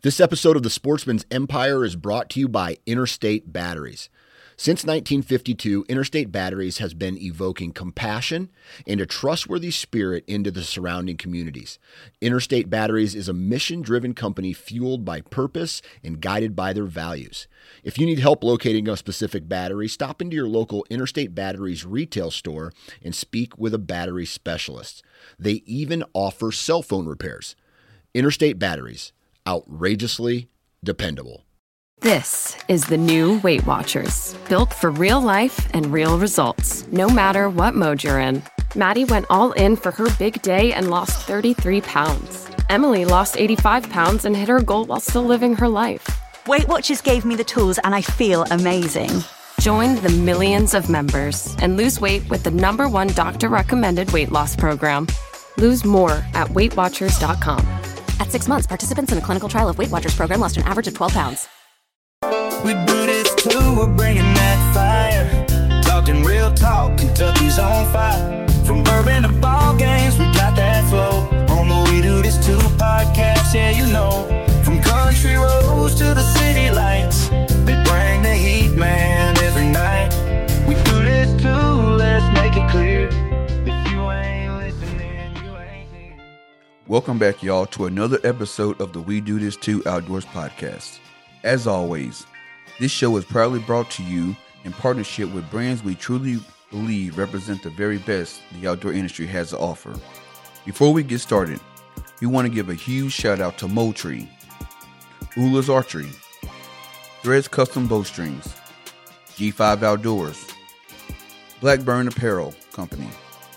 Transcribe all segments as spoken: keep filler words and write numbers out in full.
This episode of The Sportsman's Empire is brought to you by Interstate Batteries. Since nineteen fifty-two, Interstate Batteries has been evoking compassion and a trustworthy spirit into the surrounding communities. Interstate Batteries is a mission-driven company fueled by purpose and guided by their values. If you need help locating a specific battery, stop into your local Interstate Batteries retail store and speak with a battery specialist. They even offer cell phone repairs. Interstate Batteries. Outrageously dependable. This is the new Weight Watchers, built for real life and real results, no matter what mode you're in. Maddie went all in for her big day and lost thirty-three pounds. Emily lost eighty-five pounds and hit her goal while still living her life. Weight Watchers gave me the tools and I feel amazing. Join the millions of members and lose weight with the number one doctor-recommended weight loss program. Lose more at weight watchers dot com. At six months, participants in a clinical trial of Weight Watchers program lost an average of twelve pounds. We do this too, we're bringing that fire. Talking real talk, Kentucky's on fire. From bourbon to ball games, we got that flow. On the We Do This Too podcast, yeah, you know. From country roads to the city lights, they bring the heat, man, every night. We do this too, let's make it clear. If you ain't listening, you ain't here. Welcome back, y'all, to another episode of the We Do This Too Outdoors podcast. As always, this show is proudly brought to you in partnership with brands we truly believe represent the very best the outdoor industry has to offer. Before we get started, we want to give a huge shout out to Moultrie, Ula's Archery, Threads Custom Bowstrings, G five Outdoors, Blackburn Apparel Company,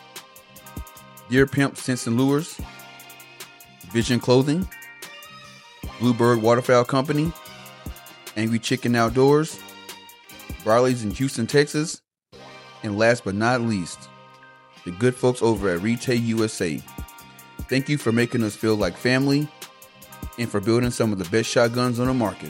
Deer Pimp Scents and Lures, Vision Clothing, Bluebird Waterfowl Company, Angry Chicken Outdoors, Barley's in Houston, Texas, and last but not least, the good folks over at Retail U S A. Thank you for making us feel like family and for building some of the best shotguns on the market.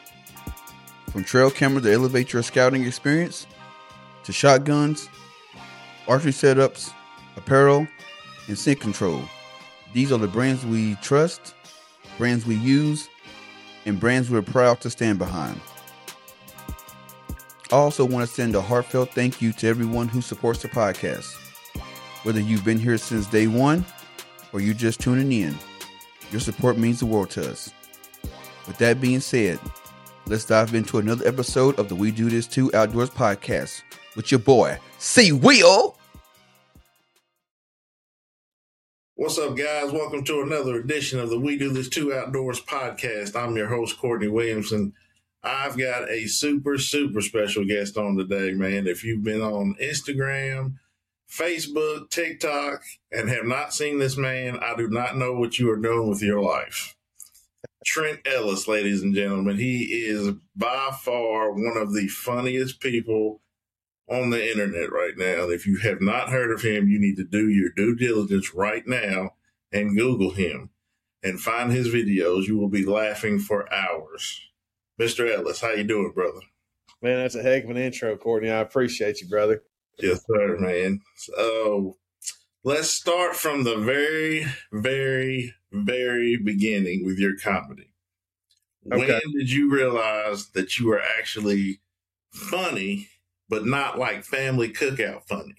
From trail cameras to elevate your scouting experience, to shotguns, archery setups, apparel, and scent control. These are the brands we trust, brands we use, and brands we're proud to stand behind. I also want to send a heartfelt thank you to everyone who supports the podcast. Whether you've been here since day one or you're just tuning in, your support means the world to us. With that being said, let's dive into another episode of the We Do This Too Outdoors podcast with your boy, C. Will. What's up, guys? Welcome to another edition of the We Do This Too Outdoors podcast. I'm your host, Courtney Williamson. I've got a super, super special guest on today, man. If you've been on Instagram, Facebook, TikTok, and have not seen this man, I do not know what you are doing with your life. Trent Ellis, ladies and gentlemen. He is by far one of the funniest people on the internet right now. If you have not heard of him, you need to do your due diligence right now and Google him and find his videos. You will be laughing for hours. Mister Ellis, how you doing, brother? Man, that's a heck of an intro, Courtney. I appreciate you, brother. Yes, sir, man. So let's start from the very, very, very beginning with your comedy. Okay. When did you realize that you were actually funny, but not like family cookout funny?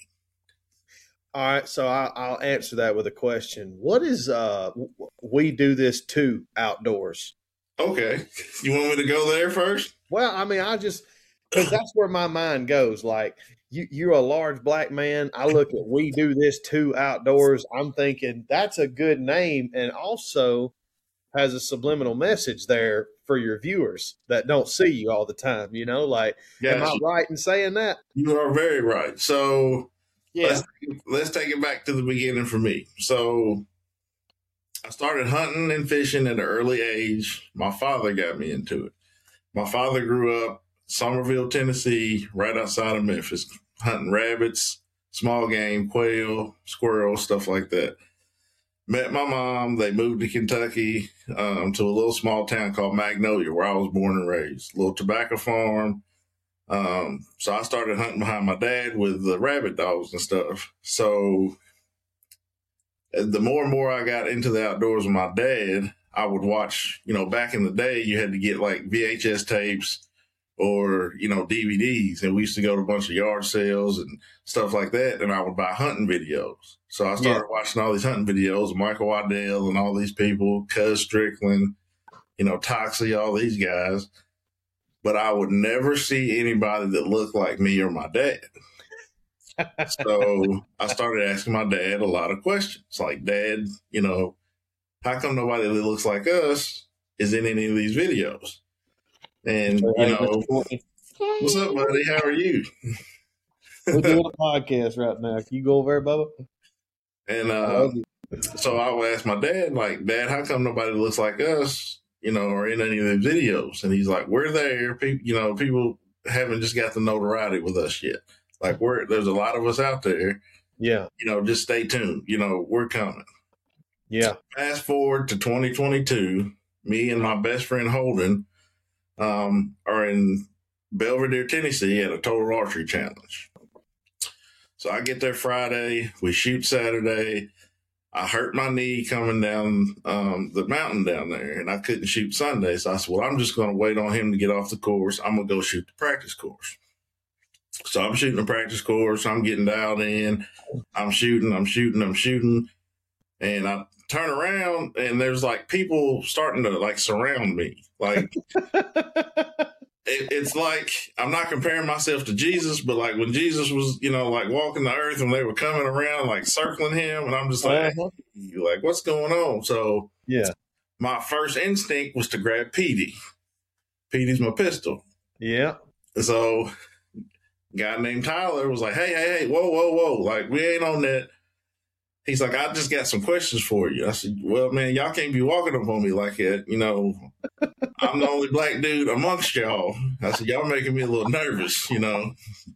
All right, so I, I'll answer that with a question. What is uh, We Do This Too Outdoors? Okay. You want me to go there first? Well, I mean, I just, because that's where my mind goes. Like, you, you're a large black man. I look at We Do This Too Outdoors. I'm thinking that's a good name and also has a subliminal message there for your viewers that don't see you all the time. You know, like, gotcha. Am I right in saying that? You are very right. So yeah, let's, let's take it back to the beginning for me. So I started hunting and fishing at an early age. My father got me into it. My father grew up Somerville, Tennessee, right outside of Memphis, hunting rabbits, small game, quail, squirrels, stuff like that. Met my mom. They moved to Kentucky um, to a little small town called Magnolia, where I was born and raised. A little tobacco farm. Um, so I started hunting behind my dad with the rabbit dogs and stuff. So the more and more I got into the outdoors with my dad, I would watch, you know, back in the day, you had to get like V H S tapes or, you know, D V Ds. And we used to go to a bunch of yard sales and stuff like that. And I would buy hunting videos. So I started yeah. watching all these hunting videos of Michael Waddell and all these people, Cuz Strickland, you know, Toxie, all these guys. But I would never see anybody that looked like me or my dad. So I started asking my dad a lot of questions. Like, Dad, you know, how come nobody that looks like us is in any of these videos? And, you know, what's up, buddy? How are you? We're doing a podcast right now. Can you go over there, Bubba? And uh, so I would ask my dad, like, Dad, how come nobody that looks like us, you know, are in any of the videos? And he's like, we're there. People, you know, people haven't just got the notoriety with us yet. Like, we're there's a lot of us out there. Yeah. You know, just stay tuned. You know, we're coming. Yeah. Fast forward to twenty twenty-two, me and my best friend Holden um, are in Belvedere, Tennessee at a total archery challenge. So I get there Friday. We shoot Saturday. I hurt my knee coming down um, the mountain down there, and I couldn't shoot Sunday. So I said, well, I'm just going to wait on him to get off the course. I'm going to go shoot the practice course. So I'm shooting the practice course. I'm getting dialed in. I'm shooting, I'm shooting, I'm shooting. And I turn around, and there's, like, people starting to, like, surround me. Like, it, it's like, I'm not comparing myself to Jesus, but, like, when Jesus was, you know, like, walking the earth and they were coming around, like, circling him, and I'm just like, uh-huh. hey, like, what's going on? So yeah, my first instinct was to grab Petey. Petey's my pistol. Yeah. So a guy named Tyler was like, hey, hey, hey, whoa, whoa, whoa. Like, we ain't on that. He's like, I just got some questions for you. I said, well, man, y'all can't be walking up on me like that. You know, I'm the only black dude amongst y'all. I said, y'all making me a little nervous, you know.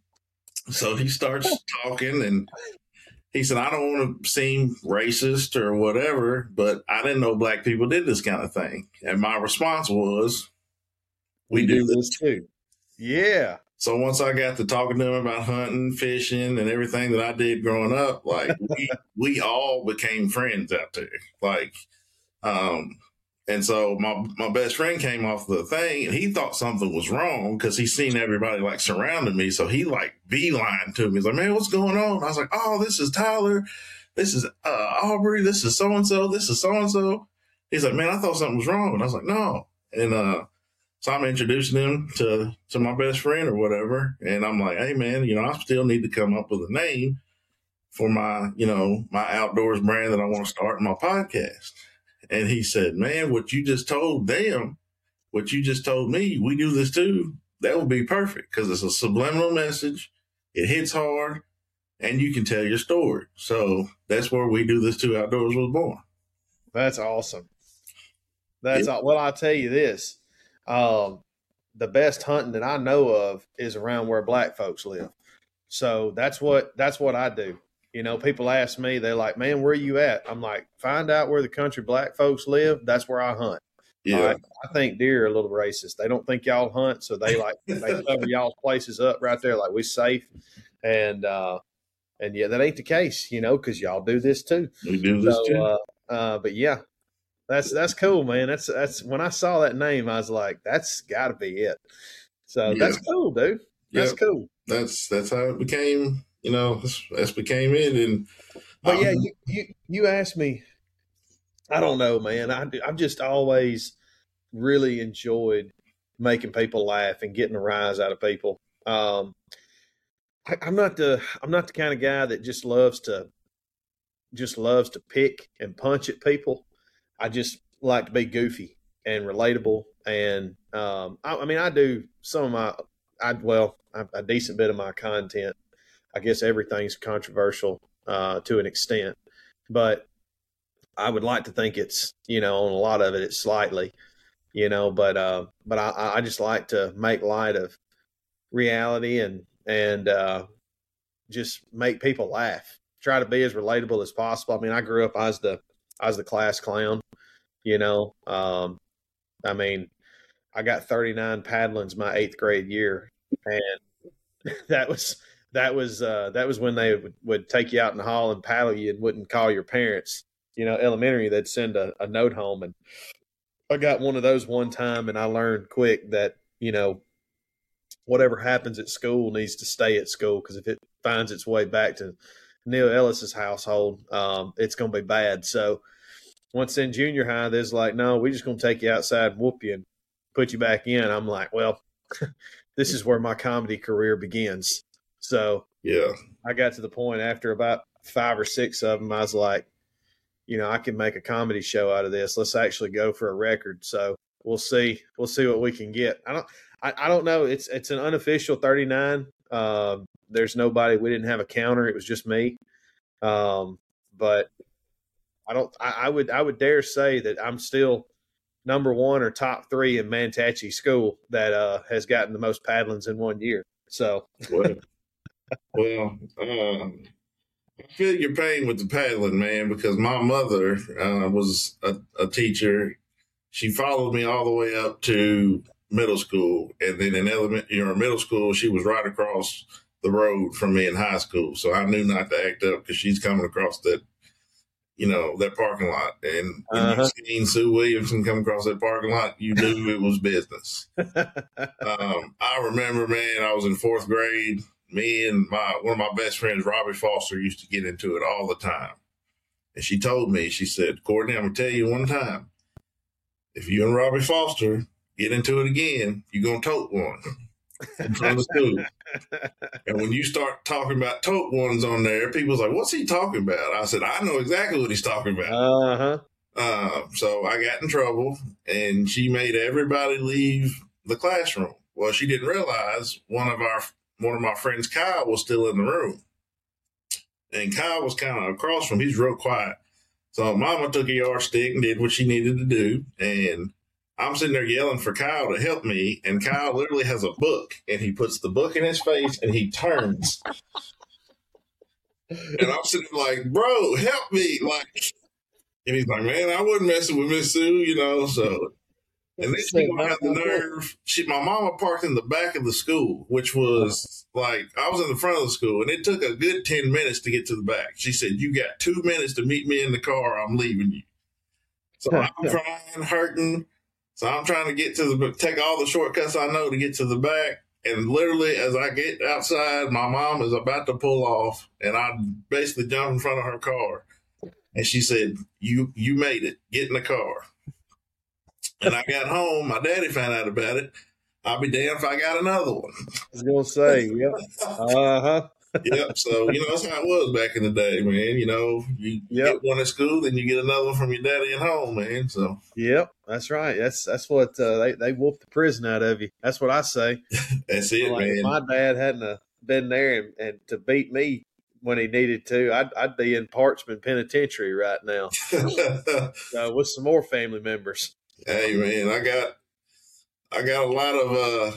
So he starts talking, and he said, I don't want to seem racist or whatever, but I didn't know black people did this kind of thing. And my response was, we, we do, do this too. Yeah. So once I got to talking to him about hunting, fishing, and everything that I did growing up, like we we all became friends out there. Like, um, and so my my best friend came off the thing, and he thought something was wrong because he seen everybody like surrounding me. So he like beeline to me. He's like, man, what's going on? I was like, oh, this is Tyler. This is uh, Aubrey. This is so and so. This is so and so. He's like, man, I thought something was wrong, and I was like, no, and uh. So I'm introducing him to, to my best friend or whatever. And I'm like, hey, man, you know, I still need to come up with a name for my, you know, my outdoors brand that I want to start in my podcast. And he said, man, what you just told them, what you just told me, we do this too. That would be perfect because it's a subliminal message. It hits hard and you can tell your story. So that's where We Do This Too Outdoors was born. That's awesome. That's yeah. all. Well, I'll tell you this. Um, the best hunting that I know of is around where black folks live. So that's what, that's what I do. You know, people ask me, they're like, man, where are you at? I'm like, find out where the country black folks live. That's where I hunt. Yeah. Right? I think deer are a little racist. They don't think y'all hunt. So they like, they cover y'all's places up right there. Like we safe. And, uh, and yeah, that ain't the case, you know, cause y'all do this too. We do this so, too. Uh, uh, but yeah. That's that's cool, man. That's that's when I saw that name, I was like, that's got to be it. So yeah. That's cool, dude. That's yep. cool. That's that's how it became. You know, that's, that's became it. And but um, yeah, you, you you asked me. I don't know, man. I I've just always really enjoyed making people laugh and getting a rise out of people. Um, I, I'm not the I'm not the kind of guy that just loves to just loves to pick and punch at people. I just like to be goofy and relatable. And, um, I, I mean, I do some of my, I, well, a, a decent bit of my content. I guess everything's controversial, uh, to an extent, but I would like to think it's, you know, on a lot of it, it's slightly, you know, but, uh, but I, I just like to make light of reality and, and, uh, just make people laugh, try to be as relatable as possible. I mean, I grew up, I was the, I was the class clown, you know. Um, I mean, I got thirty-nine paddlings my eighth grade year, and that was that was uh, that was when they would, would take you out in the hall and paddle you and wouldn't call your parents. You know, elementary, they'd send a, a note home, and I got one of those one time, and I learned quick that, you know, whatever happens at school needs to stay at school, because if it finds its way back to Neil Ellis's household, um, it's going to be bad. So once in junior high, there's like, no, we're just going to take you outside and whoop you and put you back in. I'm like, well, this is where my comedy career begins. So yeah, I got to the point after about five or six of them, I was like, you know, I can make a comedy show out of this. Let's actually go for a record. So we'll see. We'll see what we can get. I don't. I, I don't know. It's it's an unofficial thirty-nine. Um, there's nobody. We didn't have a counter. It was just me. Um, but I don't. I, I would. I would dare say that I'm still number one or top three in Mantachie school that uh, has gotten the most paddlings in one year. So. Well, well um, I feel your pain with the paddling, man, because my mother uh, was a, a teacher. She followed me all the way up to middle school, and then in elementary, you know, middle school, she was right across the road from me in high school. So I knew not to act up because she's coming across that, you know, that parking lot. And when Uh-huh. you seen Sue Williamson come across that parking lot, you knew it was business. um, I remember, man, I was in fourth grade. Me and my one of my best friends, Robbie Foster, used to get into it all the time. And she told me, she said, Courtney, I'm going to tell you one time, if you and Robbie Foster get into it again, you're going to tote one in front of the school. And when you start talking about tote ones on there, people's like, what's he talking about? I said, I know exactly what he's talking about. Uh-huh. Uh, so I got in trouble, and she made everybody leave the classroom. Well, she didn't realize one of our one of my friends, Kyle, was still in the room. And Kyle was kind of across from him. He's real quiet. So Mama took a yardstick and did what she needed to do. And I'm sitting there yelling for Kyle to help me. And Kyle literally has a book, and he puts the book in his face and he turns. And I'm sitting there like, bro, help me. Like, and he's like, man, I wasn't messing with Miss Sue, you know, so. And then she had the nerve. She, my mama parked in the back of the school, which was like, I was in the front of the school, and it took a good ten minutes to get to the back. She said, you got two minutes to meet me in the car. I'm leaving you. So I'm trying, hurting. So I'm trying to get to the, take all the shortcuts I know to get to the back. And literally, as I get outside, my mom is about to pull off, and I basically jump in front of her car. And she said, you, you made it. Get in the car. And I got home. My daddy found out about it. I'll be damned if I got another one. I was going to say, yep. Uh-huh. Yep. So, you know, that's how it was back in the day, man. You know, you Yep. get one at school, then you get another one from your daddy at home, man. So, Yep, that's right. That's that's what uh, they they whooped the prison out of you. That's what I say. that's it, Like, if man. my dad hadn't uh, been there and, and to beat me when he needed to, I'd I'd be in Parchman Penitentiary right now uh, with some more family members. Hey, man, I got, I got a lot of, uh,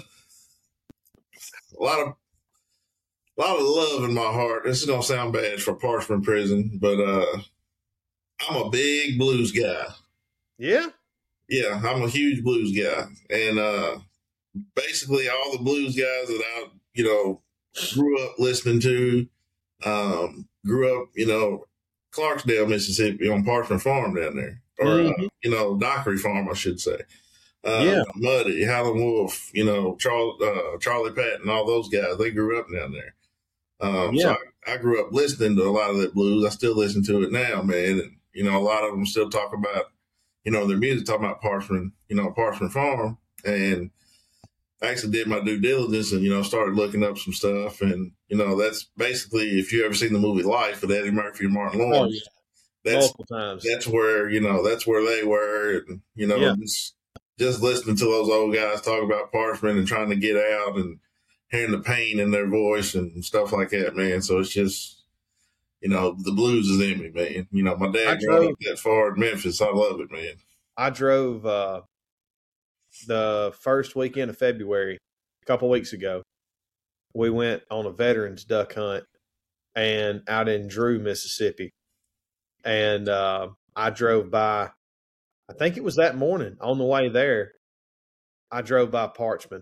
a lot of, a lot of love in my heart. This is gonna sound bad for Parchman Prison, but uh, I'm a big blues guy. Yeah, Yeah, I'm a huge blues guy, and uh, basically all the blues guys that I, you know, grew up listening to, um, grew up, you know, Clarksdale, Mississippi, on Parchman Farm down there, or Mhm. uh, you know, Dockery Farm, I should say. Uh, Yeah. Muddy, Howlin' Wolf, you know, Charles, uh, Charlie Patton, all those guys, they grew up down there. Um, So Yeah. I, I grew up listening to a lot of that blues. I still listen to it now, man. And, you know, a lot of them still talk about, you know, their music, talking about Parchman, you know, Parchman Farm. And I actually did my due diligence and, you know, started looking up some stuff. And, you know, that's basically, if you ever seen the movie Life with Eddie Murphy and Martin oh, Lawrence, yeah. that's, multiple times. that's where, you know, that's where they were. And, you know, Yeah. just, just listening to those old guys talk about Parchman and trying to get out and hearing the pain in their voice and stuff like that, man. So it's just, you know, the blues is in me, man. You know, my I dad drove- grew up that far in Memphis. I love it, man. I drove uh, the first weekend of February, a couple weeks ago. We went on a veterans duck hunt and out in Drew, Mississippi. And uh, I drove by, I think it was that morning on the way there, I drove by Parchman.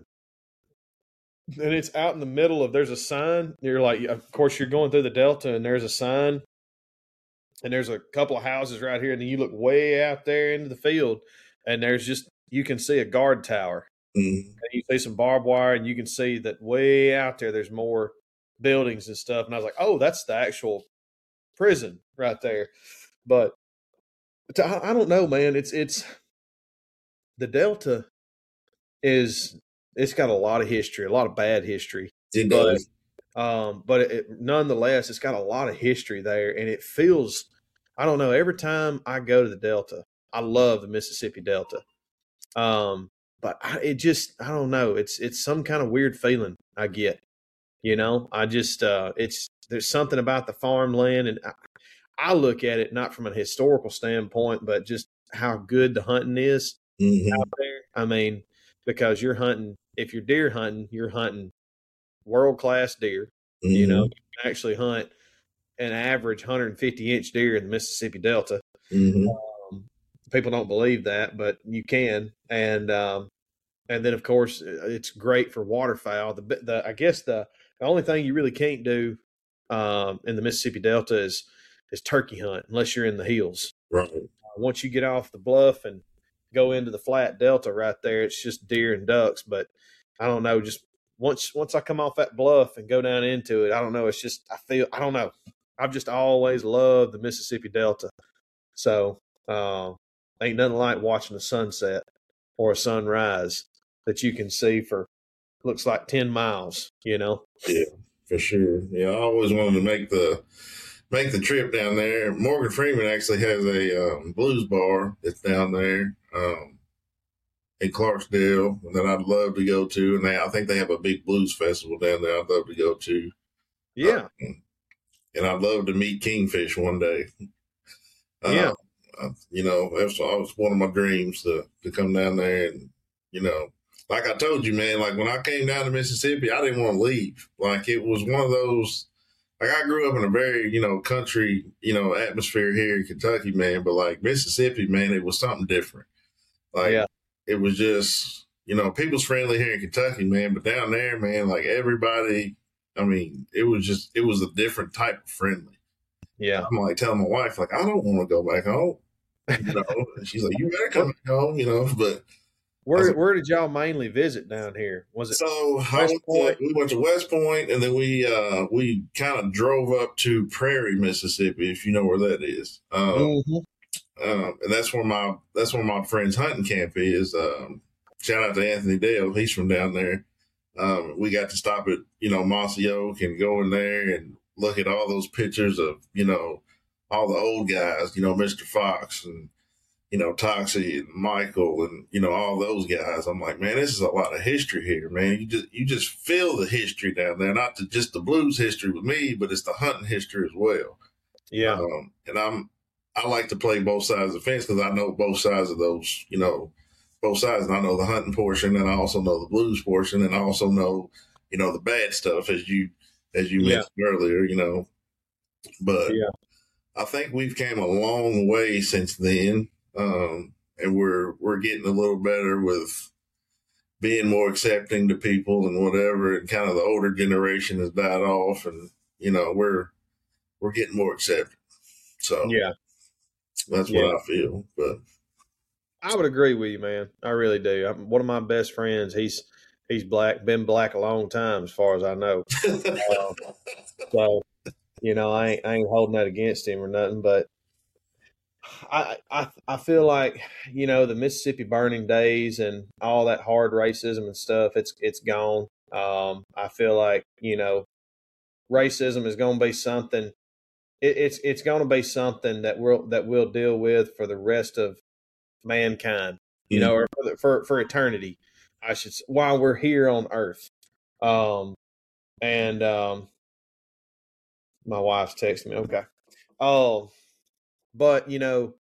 And it's out in the middle of, there's a sign. You're like, of course, you're going through the Delta and there's a sign. And there's a couple of houses right here. And then you look way out there into the field. and there's just you can see a guard tower. Mm-hmm. And you see some barbed wire, and you can see that way out there there's more buildings and stuff. And I was like, oh, that's the actual prison right there. But I, I don't know, man. It's it's the Delta is it's got a lot of history, a lot of bad history. It does. But, um, but it, it, nonetheless, it's got a lot of history there, and it feels. I don't know. Every time I go to the Delta, I love the Mississippi Delta. Um, but I, it just, I don't know. It's, it's some kind of weird feeling I get, you know, I just, uh, it's, there's something about the farmland, and I, I look at it not from a historical standpoint, but just how good the hunting is Mm-hmm. out there. I mean, because you're hunting, if you're deer hunting, you're hunting world-class deer, Mm-hmm. you know, you can actually hunt an average one hundred fifty inch deer in the Mississippi Delta. Mm-hmm. Um, people don't believe that, but you can. And, um, and then of course it's great for waterfowl. The, the, I guess the, the only thing you really can't do, um, in the Mississippi Delta is, is turkey hunt, unless you're in the hills. Right. Uh, once you get off the bluff and go into the flat Delta right there, it's just deer and ducks. But I don't know, just once, once I come off that bluff and go down into it, I don't know. It's just, I feel, I don't know. I've just always loved the Mississippi Delta. So, um, ain't nothing like watching a sunset or a sunrise that you can see for, looks like ten miles, you know? Yeah, for sure. Yeah, I always wanted to make the make the trip down there. Morgan Freeman actually has a um, blues bar that's down there um, in Clarksdale that I'd love to go to. And they, I think they have a big blues festival down there I'd love to go to. Yeah. Um, and I'd love to meet Kingfish one day. Uh, Yeah. Uh, you know, that's that was one of my dreams to, to come down there. And, you know, like I told you, man, like when I came down to Mississippi, I didn't want to leave. Like it was one of those, like I grew up in a very, you know, country, you know, atmosphere here in Kentucky, man. But like Mississippi, man, it was something different. Like Yeah. it was just, you know, people's friendly here in Kentucky, man. But down there, man, like everybody, I mean, it was just, it was a different type of friendly. Yeah. I'm like telling my wife, like, I don't want to go back home. You know, and she's like, you better come back home, you know, but Where like, where did y'all mainly visit down here? Was it so I West went Point? to, we went to West Point, and then we uh we kind of drove up to Prairie, Mississippi, if you know where that is. Um, Mhm. um and that's where my that's where my friend's hunting camp is. Um shout out to Anthony Dale, he's from down there. Um we got to stop at, you know, Mossy Oak and go in there and look at all those pictures of, you know, all the old guys, you know, Mister Fox and, you know, Toxie and Michael and, you know, all those guys. I'm like, man, this is a lot of history here, man. You just, you just feel the history down there, not the, just the blues history with me, but it's the hunting history as well. Yeah. Um, and I'm, I like to play both sides of the fence because I know both sides of those, you know, both sides. And I know the hunting portion, and I also know the blues portion, and I also know, you know, the bad stuff as you, as you Yeah. mentioned earlier, you know, but Yeah. I think we've came a long way since then. Um, and we're, we're getting a little better with being more accepting to people and whatever. And kind of the older generation has died off, and, you know, we're, we're getting more accepting. So Yeah. that's Yeah. what I feel. But I would agree with you, man. I really do. I'm, one of my best friends, he's he's black, been black a long time as far as I know. Um, so, you know, I ain't, I ain't holding that against him or nothing, but I, I I feel like, you know, the Mississippi burning days and all that hard racism and stuff, it's it's gone. Um, I feel like, you know, racism is going to be something. It, it's it's going to be something that we'll that we'll deal with for the rest of mankind, you know, or for, the, for for eternity, I should say, while we're here on Earth. Um, and um, my wife's texting me. Okay. Um, but you know,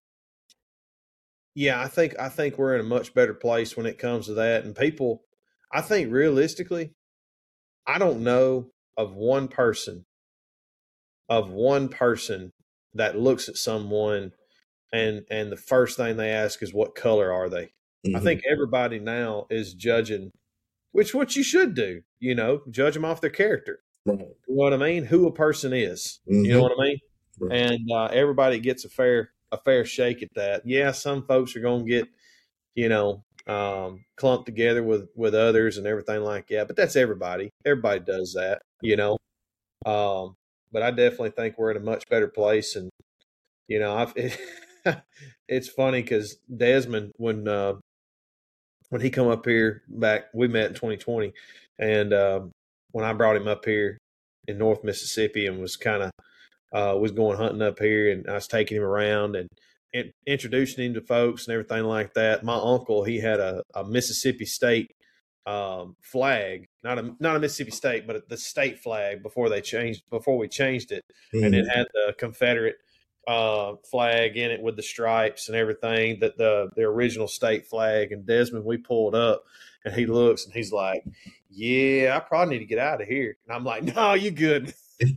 yeah, I think I think we're in a much better place when it comes to that. And people, I think realistically, I don't know of one person, of one person that looks at someone and and the first thing they ask is what color are they. mm-hmm. I think everybody now is judging, which what you should do, you know, judge them off their character. Right. You know what I mean? Who a person is. Mm-hmm. You know what I mean? Right. And uh, everybody gets a fair a fair shake at that. Yeah, some folks are going to get you know, um, clumped together with, with others and everything like that. But that's everybody. Everybody does that, you know. Um, but I definitely think we're in a much better place. And, you know, I've, it, it's funny because Desmond, when uh, when he come up here back, we met in twenty twenty. And um, when I brought him up here in North Mississippi and was kind of uh, was going hunting up here, and I was taking him around and, and introducing him to folks and everything like that. My uncle, he had a, a Mississippi State um, flag, not a not a Mississippi State, but the state flag before they changed before we changed it, mm-hmm. and it had the Confederate uh, flag in it with the stripes and everything, that the the original state flag. And Desmond, we pulled up, and he looks and he's like, "Yeah, I probably need to get out of here." And I'm like, "No, you good."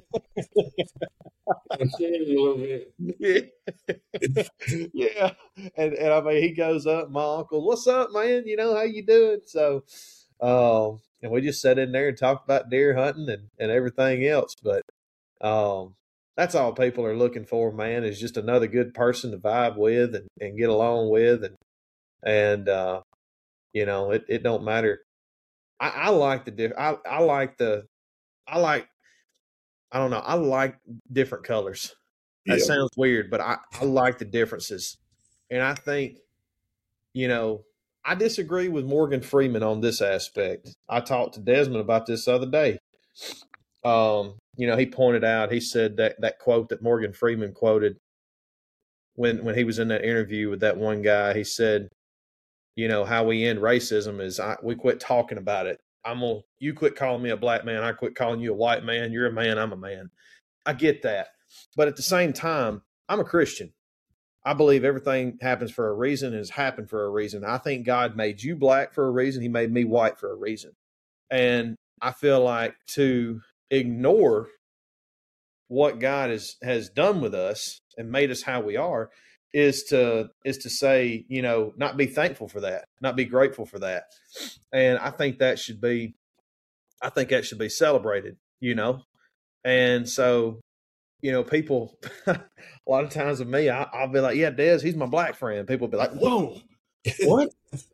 yeah. yeah. And and I mean, he goes up, my uncle, "What's up, man? You know, how you doing?" So, um, and we just sat in there and talked about deer hunting and, and everything else. But um, that's all people are looking for, man, is just another good person to vibe with and, and get along with. And, and uh, you know, it, it don't matter. I, I like the diff- I, I like the, I like, I don't know. I like different colors. That yeah. sounds weird, but I, I like the differences. And I think, you know, I disagree with Morgan Freeman on this aspect. I talked to Desmond about this the other day. Um, you know, he pointed out, he said that, that quote that Morgan Freeman quoted when, when he was in that interview with that one guy. He said, you know, how we end racism is I, we quit talking about it. I'm gonna, you quit calling me a black man, I quit calling you a white man. You're a man, I'm a man. I get that. But at the same time, I'm a Christian. I believe everything happens for a reason and has happened for a reason. I think God made you black for a reason. He made me white for a reason. And I feel like to ignore what God has, has done with us and made us how we are is to is to say, you know, not be thankful for that, not be grateful for that. And I think that should be, I think that should be celebrated, you know? And so, you know, people, a lot of times with me, I, I'll be like, yeah, Des, he's my black friend. People will be like, whoa, what?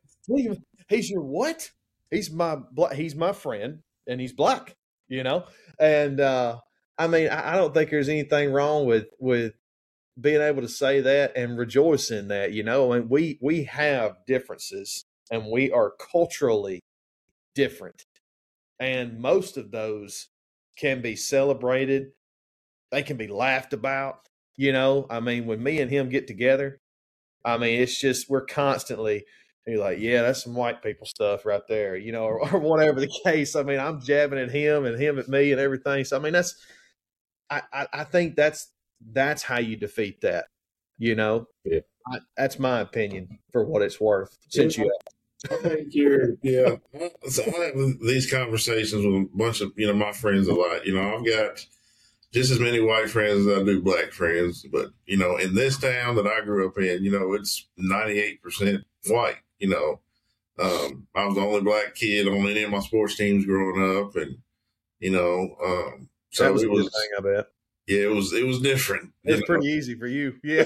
He's your what? He's my, black, he's my friend and he's black, you know? And, uh, I mean, I, I don't think there's anything wrong with, with, being able to say that and rejoice in that, you know, and we, we have differences and we are culturally different. And most of those can be celebrated. They can be laughed about, you know, I mean, when me and him get together, I mean, it's just, we're constantly, you're like, yeah, that's some white people stuff right there, you know, or, or whatever the case. I mean, I'm jabbing at him and him at me and everything. So, I mean, that's, I, I, I think that's, that's how you defeat that, you know. Yeah. I, that's my opinion for what it's worth. Since yeah, you, I think you're, yeah. So I have these conversations with a bunch of, you know, my friends a lot. You know, I've got just as many white friends as I do black friends, but you know, in this town that I grew up in, you know, it's ninety-eight percent white. You know, um, I was the only black kid on any of my sports teams growing up, and you know, um, so that was it a was. good thing, I bet. Yeah, it was it was different. It's pretty easy for you. Yeah.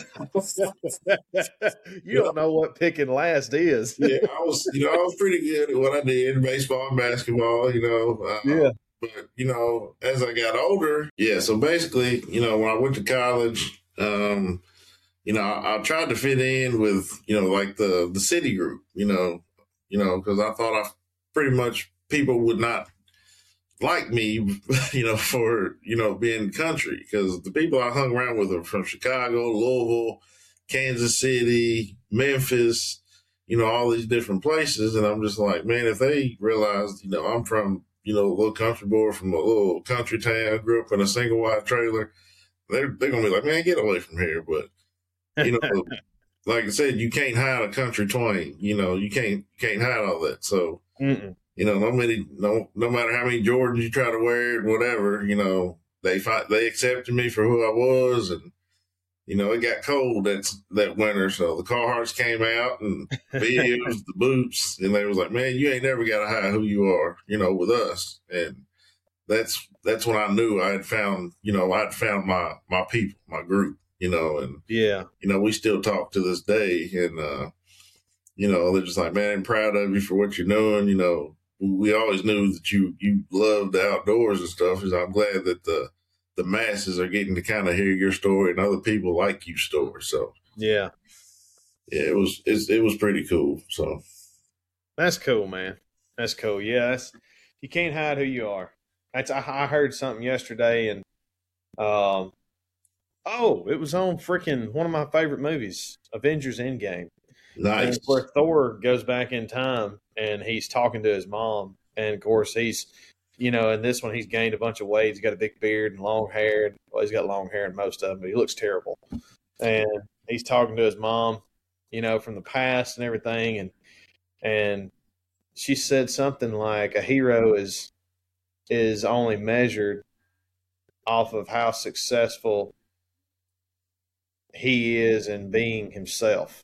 you don't know what picking last is. yeah, I was you know, I was pretty good at what I did, baseball and basketball, you know. Uh, yeah. But, you know, as I got older, yeah, so basically, you know, when I went to college, um, you know, I, I tried to fit in with, you know, like the the city group, you know, you know, because I thought I pretty much people would not like me, you know, for, you know, being country, because the people I hung around with are from Chicago, Louisville, Kansas City, Memphis, you know, all these different places. And I'm just like, man, if they realized, you know, I'm from, you know, a little country boy from a little country town, grew up in a single wide trailer, they're, they're going to be like, man, get away from here. But, you know, like I said, you can't hide a country twang, you know, you can't, can't hide all that. So, Mm-mm. You know, no many, no, no matter how many Jordans you try to wear, whatever, you know, they find, they accepted me for who I was, and you know, it got cold that that winter, so the Carhartts came out and Bills, the boots, and they was like, man, you ain't never got to hide who you are, you know, with us, and that's that's when I knew I had found, you know, I'd found my my people, my group, you know, and yeah, you know, we still talk to this day, and uh, you know, they're just like, man, I'm proud of you for what you're doing. You know, we always knew that you you loved the outdoors and stuff. So I'm glad that the the masses are getting to kind of hear your story and other people like you story. So yeah, yeah, it was it's, it was pretty cool. So that's cool, man. That's cool. Yeah, that's, you can't hide who you are. That's I, I heard something yesterday, and um, oh, it was on freaking one of my favorite movies, Avengers Endgame. Nice. And where Thor goes back in time and he's talking to his mom. And, of course, he's, you know, in this one he's gained a bunch of weight. He's got a big beard and long hair. Well, he's got long hair in most of them, but he looks terrible. And he's talking to his mom, you know, from the past and everything. And and she said something like a hero is is only measured off of how successful he is in being himself.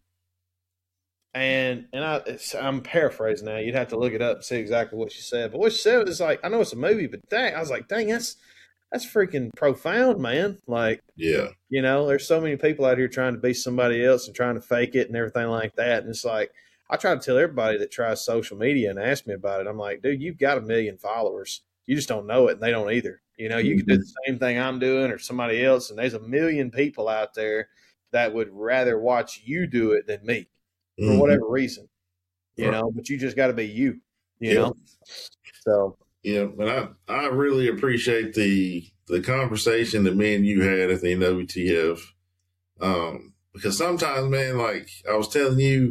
And and I, it's, I'm paraphrasing now. You'd have to look it up and see exactly what she said. But what she said was like, I know it's a movie, but dang, I was like, dang, that's that's freaking profound, man. Like, yeah, you know, there's so many people out here trying to be somebody else and trying to fake it and everything like that. And it's like, I try to tell everybody that tries social media and asks me about it, I'm like, dude, you've got a million followers. You just don't know it, and they don't either. You know, you mm-hmm. can do the same thing I'm doing or somebody else, and there's a million people out there that would rather watch you do it than me. For mm-hmm. whatever reason, you right. know, but you just got to be you, you yeah. know? So, yeah, but I, I really appreciate the, the conversation that me and you had at the N W T F. Um, because sometimes, man, like I was telling you,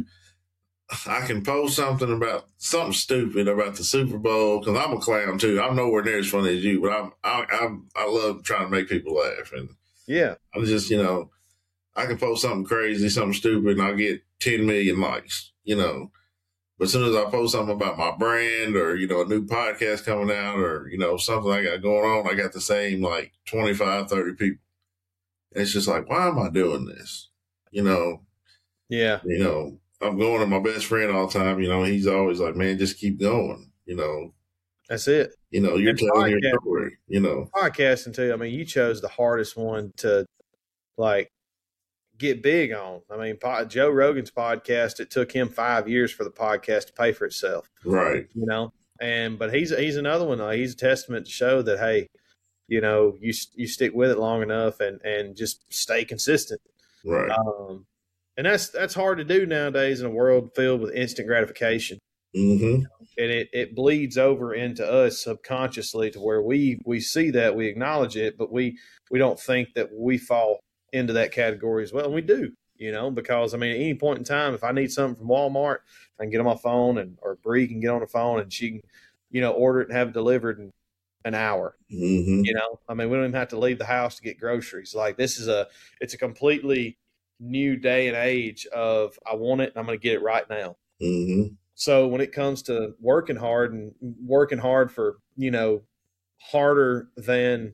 I can post something about something stupid about the Super Bowl because I'm a clown too. I'm nowhere near as funny as you, but I'm, I, I'm, I love trying to make people laugh. And yeah, I'm just, you know, I can post something crazy, something stupid, and I'll get ten million likes, you know. But as soon as I post something about my brand or, you know, a new podcast coming out or, you know, something I got going on, I got the same like twenty-five, thirty people. And it's just like, why am I doing this? You know? Yeah. You know, I'm going to my best friend all the time. You know, he's always like, man, just keep going, you know. That's it. You know, you're and telling your story, you know. Podcasting too. I mean, you chose the hardest one to, like, get big on. I mean, Joe Rogan's podcast, it took him five years for the podcast to pay for itself. Right. You know, and, but he's, he's another one. Though. He's a testament to show that, hey, you know, you, you stick with it long enough and, and just stay consistent. Right. Um, and that's, that's hard to do nowadays in a world filled with instant gratification. Mm-hmm. And it, it bleeds over into us subconsciously to where we, we see that, we acknowledge it, but we, we don't think that we fall into that category as well. And we do, you know, because I mean, at any point in time, if I need something from Walmart, I can get on my phone and, or Bree can get on the phone and she can, you know, order it and have it delivered in an hour. Mm-hmm. You know, I mean, we don't even have to leave the house to get groceries. Like this is a, it's a completely new day and age of I want it and I'm going to get it right now. Mm-hmm. So when it comes to working hard and working hard for, you know, harder than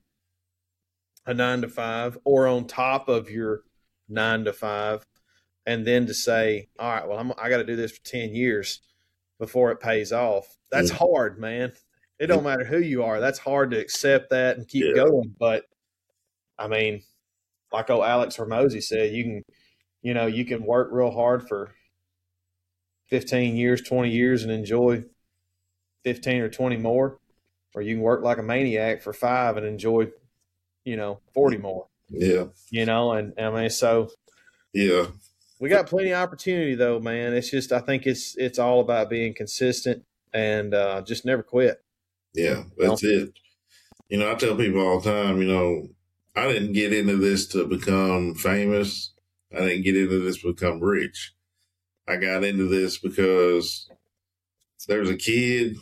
a nine to five or on top of your nine to five. And then to say, all right, well, I'm, I got to do this for ten years before it pays off. That's yeah. hard, man. It don't matter who you are. That's hard to accept that and keep yeah. going. But I mean, like old Alex Hormozy said, you can, you know, you can work real hard for fifteen years, twenty years and enjoy fifteen or twenty more, or you can work like a maniac for five and enjoy you know, forty more. Yeah. You know, and I mean, so yeah, we got plenty of opportunity though, man. It's just, I think it's, it's all about being consistent and uh, just never quit. Yeah, that's you know? it. You know, I tell people all the time, you know, I didn't get into this to become famous. I didn't get into this to become rich. I got into this because there's a kid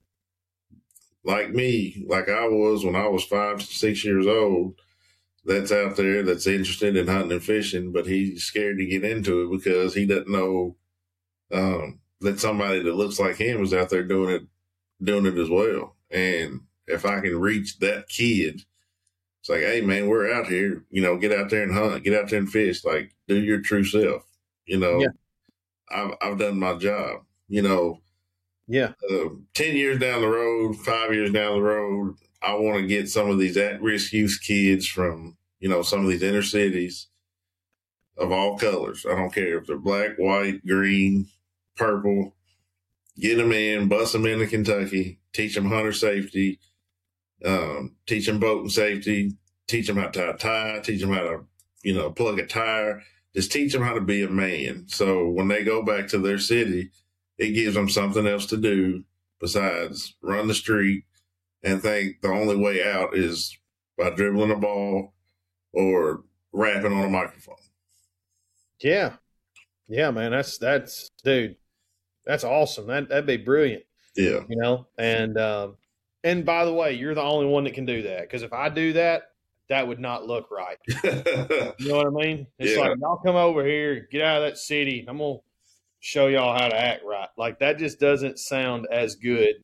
like me, like I was when I was five, six years old, that's out there that's interested in hunting and fishing, but he's scared to get into it because he doesn't know um, that somebody that looks like him is out there doing it, doing it as well. And if I can reach that kid, it's like, hey man, we're out here, you know, get out there and hunt, get out there and fish, like do your true self. You know, yeah. I've I've done my job, you know. Yeah. Uh, ten years down the road, five years down the road, I want to get some of these at-risk youth kids from, you know, some of these inner cities of all colors. I don't care if they're black, white, green, purple, get them in, bust them into Kentucky, teach them hunter safety, um, teach them boating safety, teach them how to tie a tie, teach them how to, you know, plug a tire. Just teach them how to be a man. So when they go back to their city, it gives them something else to do besides run the street and think the only way out is by dribbling a ball or rapping on a microphone. Yeah. Yeah, man. That's, that's, dude, that's awesome. That, that'd be brilliant. Yeah. You know, and, um, and by the way, you're the only one that can do that. Because if I do that, that would not look right. You know what I mean? It's Yeah. like, y'all come over here, get out of that city. I'm going to show y'all how to act right. Like, that just doesn't sound as good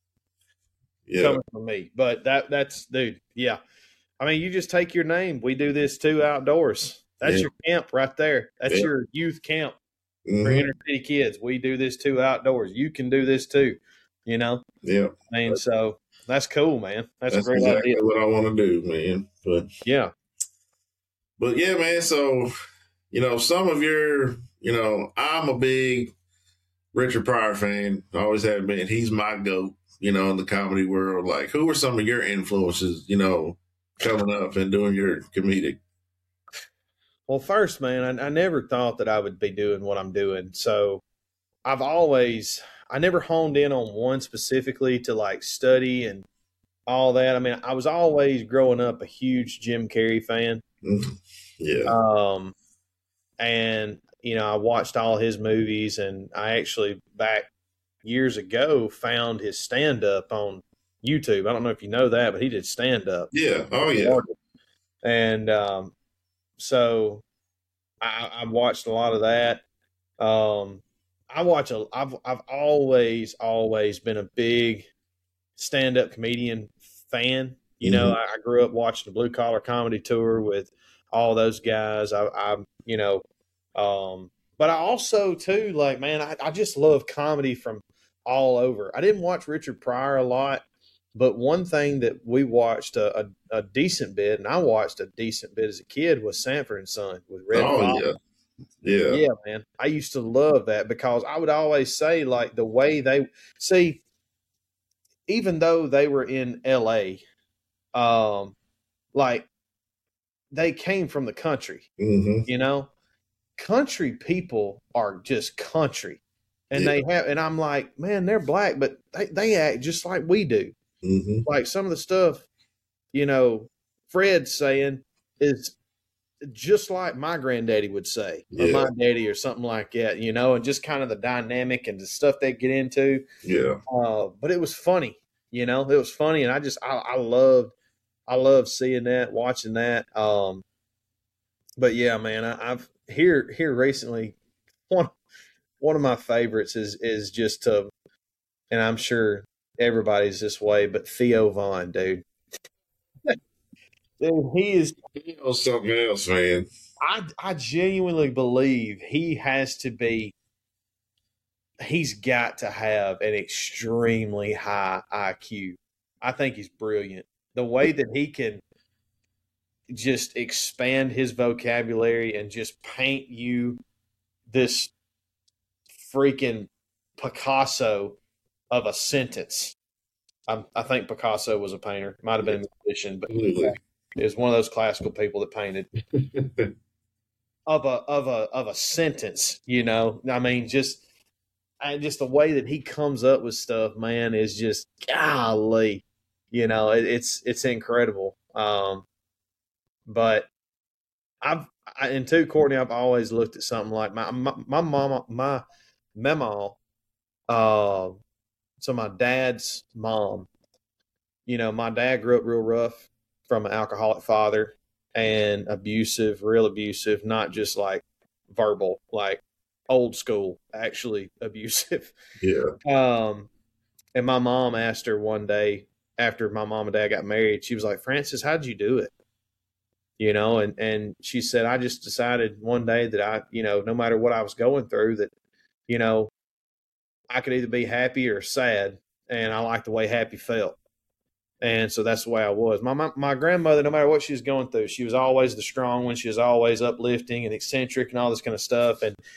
Yeah. coming from me. But that that's, dude, yeah. I mean, you just take your name. We do this too outdoors. That's Yeah. your camp right there. That's Yeah. your youth camp Mhm. for inner city kids. We do this too outdoors. You can do this too, you know? Yeah. I mean, so that's cool, man. That's, That's a great exactly idea. what I want to do, man. But Yeah. But yeah, man. So, you know, some of your, you know, I'm a big Richard Pryor fan. Always have been. He's my GOAT, you know, in the comedy world. Like, who were some of your influences, you know, coming up and doing your comedic? Well, first, man, I, I never thought that I would be doing what I'm doing. So I've always, I never honed in on one specifically to like study and all that. I mean, I was always growing up a huge Jim Carrey fan. Mhm. Yeah. Um, and, you know, I watched all his movies, and I actually back years ago found his stand up on YouTube. I don't know if you know that, but he did stand up. Yeah. Oh, yeah. And um, so I, I watched a lot of that. Um, I watch a. I've I've always always been a big stand up comedian fan. You Mm-hmm. know, I, I grew up watching the Blue Collar Comedy Tour with all those guys. I, I you know, um, but I also too like man, I, I just love comedy from all over. I didn't watch Richard Pryor a lot. But one thing that we watched a, a, a decent bit, and I watched a decent bit as a kid, was Sanford and Son with Red Oh, Fox. yeah. Yeah. Yeah, man. I used to love that because I would always say, like, the way they see, even though they were in L A, um, like, they came from the country, Mm-hmm. you know? Country people are just country. And Yeah. they have, and I'm like, man, they're black, but they, they act just like we do. Mm-hmm. Like some of the stuff, you know, Fred's saying is just like my granddaddy would say, or Yeah. my daddy, or something like that, you know, and just kind of the dynamic and the stuff they get into. Yeah. Uh, but it was funny, you know, it was funny, and I just I, I loved I loved seeing that, watching that. Um, but yeah, man, I, I've here here recently one one of my favorites is is just to, and I'm sure everybody's this way, but Theo Vaughn, dude. Dude, he is. You know something else, man. I I genuinely believe he has to be. He's got to have an extremely high I Q. I think he's brilliant. The way that he can just expand his vocabulary and just paint you this freaking Picasso of a sentence. I, I think Picasso was a painter. Might have been a musician, but Absolutely. he was one of those classical people that painted of a of a of a sentence. You know, I mean, just and just the way that he comes up with stuff, man, is just golly. You know, it, it's it's incredible. Um, but I've I, and too, Courtney, I've always looked at something like my my, my mama my mama. Uh, so my dad's mom, you know, my dad grew up real rough from an alcoholic father and abusive, real abusive, not just like verbal, like old school, actually abusive. Yeah. Um, and my mom asked her one day after my mom and dad got married, she was like, Francis, how'd you do it? You know, and, and she said, I just decided one day that I, you know, no matter what I was going through, that, you know, I could either be happy or sad, and I liked the way happy felt. And so that's the way I was. My, my my grandmother, no matter what she was going through, she was always the strong one. She was always uplifting and eccentric and all this kind of stuff. And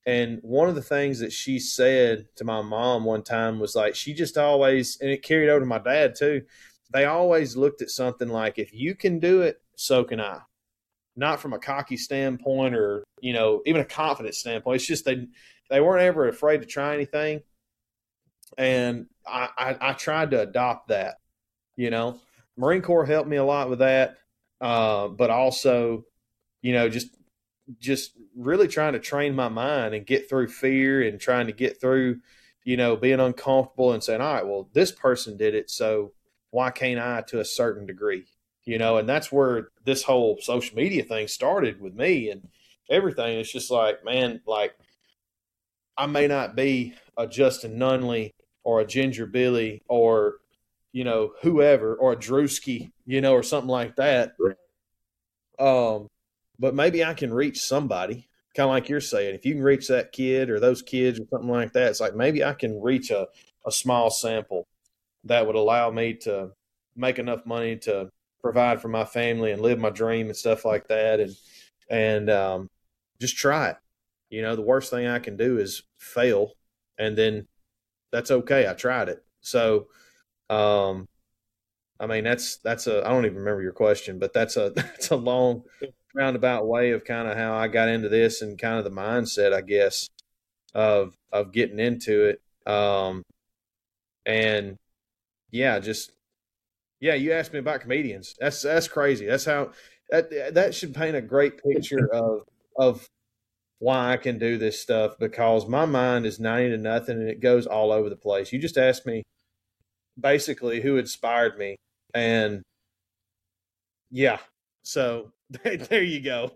And one of the things that she said to my mom one time was like, she just always, and it carried over to my dad too. They always looked at something like, if you can do it, so can I. Not from a cocky standpoint or, you know, even a confident standpoint. It's just they they weren't ever afraid to try anything. And I, I, I tried to adopt that, you know. Marine Corps helped me a lot with that, uh, but also, you know, just just really trying to train my mind and get through fear and trying to get through, you know, being uncomfortable and saying, all right, well, this person did it, so why can't I to a certain degree? You know, and that's where this whole social media thing started with me and everything. It's just like, man, like I may not be a Justin Nunley or a Ginger Billy or, you know, whoever, or a Drewski, you know, or something like that. Um, but maybe I can reach somebody, kind of like you're saying. If you can reach that kid or those kids or something like that, it's like maybe I can reach a, a small sample that would allow me to make enough money to provide for my family and live my dream and stuff like that. And, and, um, just try it. You know, the worst thing I can do is fail, and then that's okay. I tried it. So, um, I mean, that's, that's a, I don't even remember your question, but that's a, that's a long roundabout way of kind of how I got into this and kind of the mindset, I guess, of, of getting into it. Um, and yeah, just, yeah, you asked me about comedians. That's that's crazy. That's how that that should paint a great picture of of why I can do this stuff, because my mind is ninety to nothing and it goes all over the place. You just asked me basically who inspired me, and yeah, so there you go.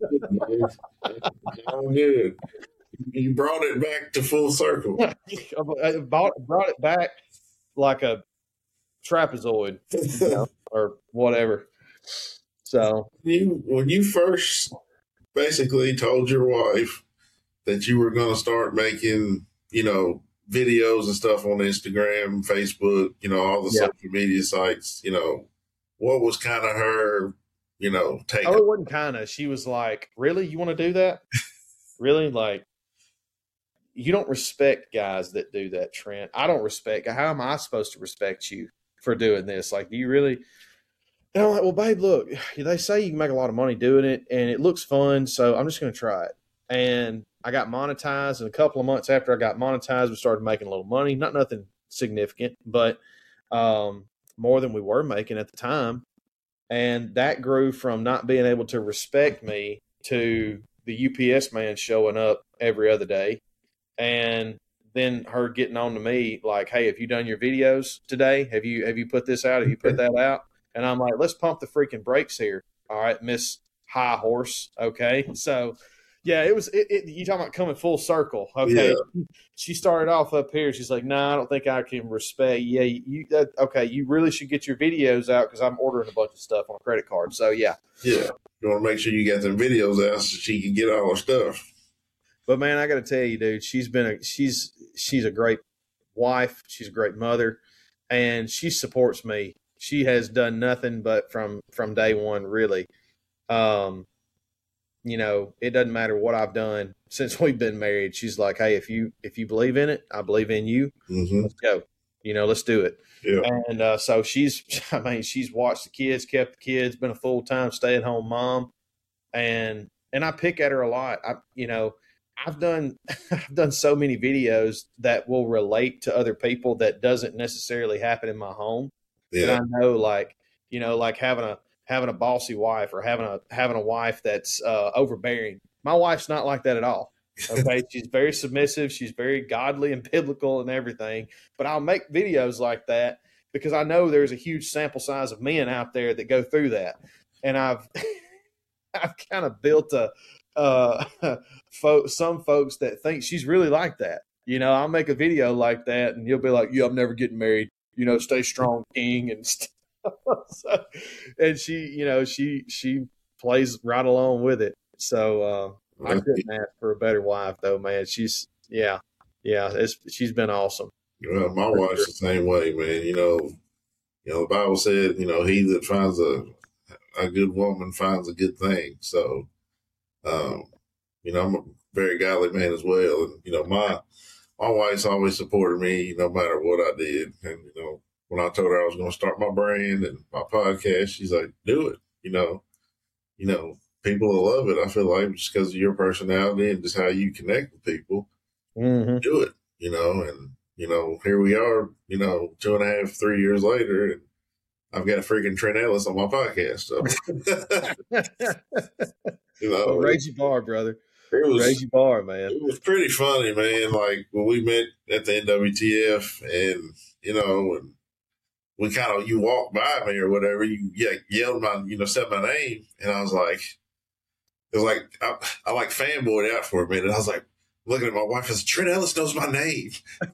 Oh, good. You brought it back to full circle. I brought, brought it back like a trapezoid, you know, or whatever. So you, when you first basically told your wife that you were going to start making, you know, videos and stuff on Instagram, Facebook, you know, all the yeah. social media sites, you know, what was kind of her, you know, take? Oh, it wasn't kind of. She was like, really? You want to do that? Really? Like, you don't respect guys that do that, Trent. I don't respect. How am I supposed to respect you for doing this? Like, do you really? And I'm like, well, babe, look, they say you can make a lot of money doing it, and it looks fun, so I'm just going to try it. And I got monetized, and a couple of months after I got monetized, we started making a little money. Not nothing significant, but um, more than we were making at the time. And that grew from not being able to respect me to the U P S man showing up every other day. And then her getting on to me like, hey, have you done your videos today? Have you have you put this out? Have you put that out? And I'm like, let's pump the freaking brakes here. All right, Miss High Horse. Okay. So, yeah, it was it, – it, you talking about coming full circle. Okay. Yeah. She started off up here. She's like, no, nah, I don't think I can respect. Yeah, you uh, – okay, you really should get your videos out because I'm ordering a bunch of stuff on a credit card. So, yeah. Yeah. You want to make sure you get them videos out so she can get all her stuff. But, man, I got to tell you, dude, she's been a – she's she's a great wife. She's a great mother, and she supports me. She has done nothing but from, from day one, really. Um, you know, it doesn't matter what I've done since we've been married. She's like, hey, if you if you believe in it, I believe in you. Mm-hmm. Let's go. You know, let's do it. Yeah. And uh, so she's, I mean, she's watched the kids, kept the kids, been a full time stay at home mom, and and I pick at her a lot. I, you know, I've done I've done so many videos that will relate to other people that doesn't necessarily happen in my home. Yeah. And I know, like, you know, like having a having a bossy wife or having a having a wife that's uh, overbearing. My wife's not like that at all. Okay, she's very submissive. She's very godly and biblical and everything. But I'll make videos like that because I know there's a huge sample size of men out there that go through that, and I've I've kind of built a uh, fo- some folks that think she's really like that. You know, I'll make a video like that, and you'll be like, "Yeah, I'm never getting married. You know, stay strong, king," and stuff. So, and she, you know, she she plays right along with it. So uh, I couldn't ask for a better wife, though, man. She's yeah, yeah. It's, she's been awesome. Well, my wife's the same way, man. You know, you know, the Bible said, you know, he that finds a a good woman finds a good thing. So, um, you know, I'm very godly man as well. And, you know, my, my wife's always supported me no matter what I did. And, you know, when I told her I was going to start my brand and my podcast, she's like, do it. You know, you know, people will love it. I feel like just because of your personality and just how you connect with people, Mm-hmm. do it, you know, and, you know, here we are, you know, two and a half, three years later, and I've got a freaking Trent Ellis on my podcast. So, you know, Well, raise your bar, brother. it was, Raise your bar, man. it was pretty funny, man. Like when we met at the N W T F and, you know, and we kind of, you walked by me or whatever, you yeah, yelled my, you know, said my name. And I was like, it was like, I, I like fanboyed out for a minute. I was like, looking at my wife, I said, Trent Ellis knows my name.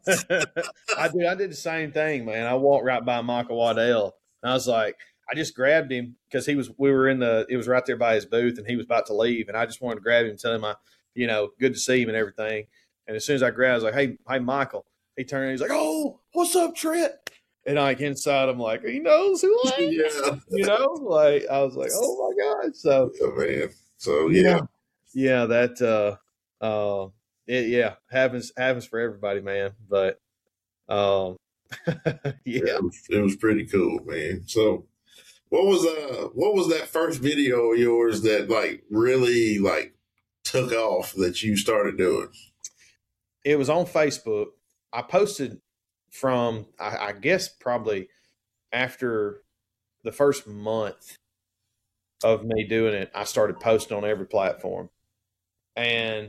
I did. I did the same thing, man. I walked right by Michael Waddell, and I was like, I just grabbed him because he was. We were in the. It was right there by his booth, and he was about to leave, and I just wanted to grab him and tell him, I, you know, good to see him and everything. And as soon as I grabbed, I was like, hey, hey, Michael. He turned, and he's like, oh, what's up, Trent? And like inside, I'm like, he knows who I am. Yeah. You know, like I was like, oh my god. So, Oh, man. So, yeah. yeah, that. uh uh It, yeah, happens happens for everybody, man. But, um, yeah, It was, it was pretty cool, man. So, what was uh, what was that first video of yours that like really like took off that you started doing? it was on Facebook. I posted from, I, I guess, probably after the first month of me doing it. I started posting on every platform, and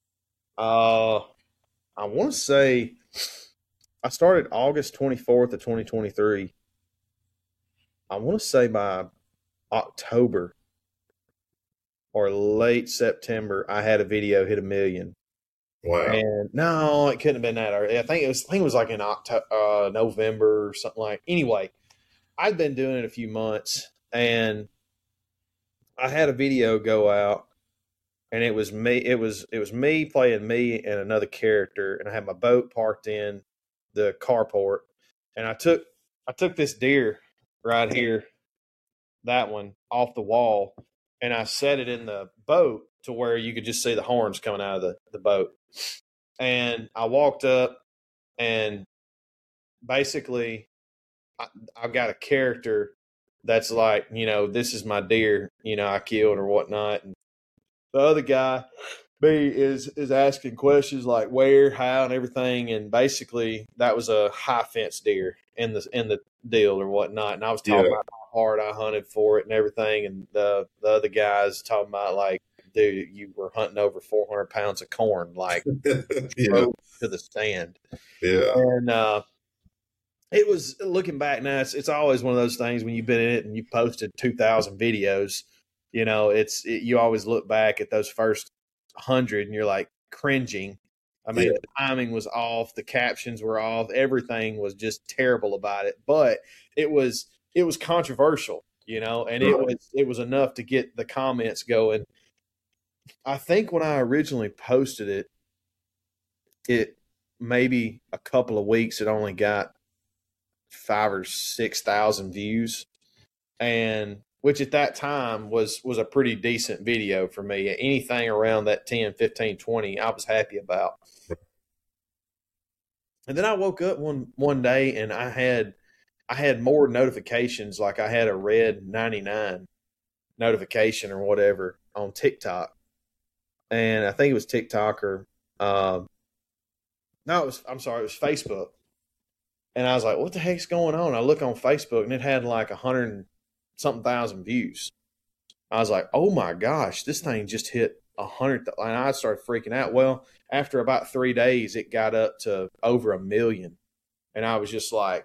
uh, I want to say I started August twenty-fourth of twenty twenty-three. I want to say by October or late September, I had a video hit a million. Wow. And no, it couldn't have been that early. I think it was. I think it was like in October, uh, November or something like. Anyway, I'd been doing it a few months, and I had a video go out, and it was me. It was it was me playing me and another character, and I had my boat parked in the carport, and I took I took this deer right here, that one off the wall, and I set it in the boat to where you could just see the horns coming out of the, the boat. And I walked up, and basically I, I've got a character that's like, you know, this is my deer, you know, I killed or whatnot. And the other guy, B, is is asking questions like where, how, and everything. And basically that was a high fence deer in the in the deal or whatnot. And I was talking Yeah. about how hard I hunted for it and everything. And the the other guys talking about like, dude, you were hunting over four hundred pounds of corn, like Yeah. road to the stand. Yeah. And uh, it was, looking back now, it's, it's always one of those things when you've been in it and you've posted two thousand videos, you know, it's, it, you always look back at those first hundred and you're like cringing. I mean, Yeah. the timing was off, the captions were off, everything was just terrible about it, but it was, it was controversial, you know, and it was, it was enough to get the comments going. I think when I originally posted it, it maybe a couple of weeks, it only got five or six thousand views, and which at that time was was a pretty decent video for me. Anything around that ten, fifteen, twenty, I was happy about. And then I woke up one one day and I had I had more notifications, like I had a red ninety-nine notification or whatever on TikTok. And I think it was TikTok or um, no, it was, I'm sorry, it was Facebook. And I was like, what the heck's going on? I look on Facebook and it had like a hundred and something thousand views. I was like, oh my gosh, this thing just hit a hundred. Th-. And I started freaking out. Well, after about three days, it got up to over a million. And I was just like,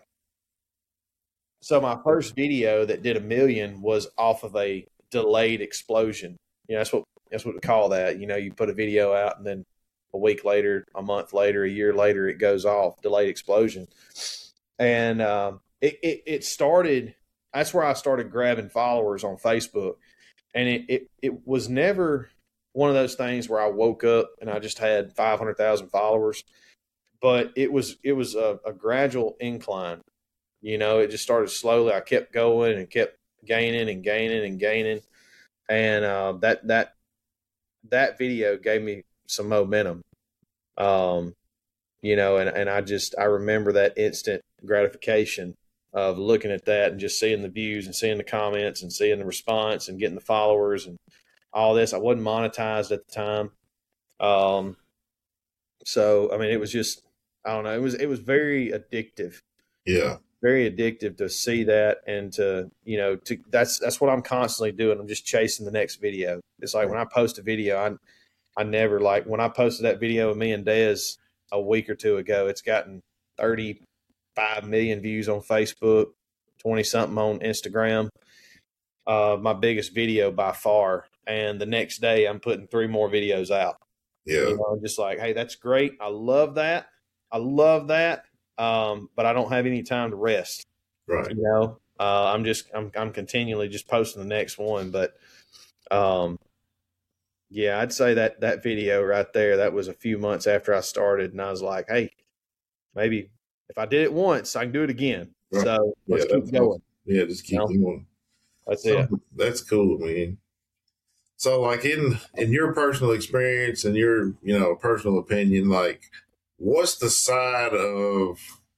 so my first video that did a million was off of a delayed explosion. You know, that's what, that's what we call that. You know, you put a video out and then a week later, a month later, a year later, it goes off, delayed explosion. And um, it, it, it started, that's where I started grabbing followers on Facebook. And it, it, it was never one of those things where I woke up and I just had five hundred thousand followers, but it was, it was a, a gradual incline. You know, it just started slowly. I kept going and kept gaining and gaining and gaining. And uh, that, that, that video gave me some momentum. Um, you know, and, and I just, I remember that instant gratification of looking at that and just seeing the views and seeing the comments and seeing the response and getting the followers and all this. I wasn't monetized at the time. Um, so, I mean, it was just, I don't know, it was, it was very addictive. Yeah. Very addictive to see that and to, you know, to, that's, that's what I'm constantly doing. I'm just chasing the next video. It's like when I post a video, I, I never like when I posted that video of me and Dez a week or two ago, it's gotten thirty-five million views on Facebook, twenty something on Instagram. Uh, my biggest video by far. And the next day I'm putting three more videos out. Yeah. You know, I'm just like, hey, that's great. I love that. I love that. Um, but I don't have any time to rest. Right. You know, uh, I'm just, I'm, I'm continually just posting the next one. But, um, yeah, I'd say that that video right there, that was a few months after I started. And I was like, hey, maybe if I did it once, I can do it again. Right. So let's yeah, keep going. Awesome. Yeah, just keep you know? going. That's so, it. That's cool, man. So, like in in your personal experience and your, you know, personal opinion, like, what's the side of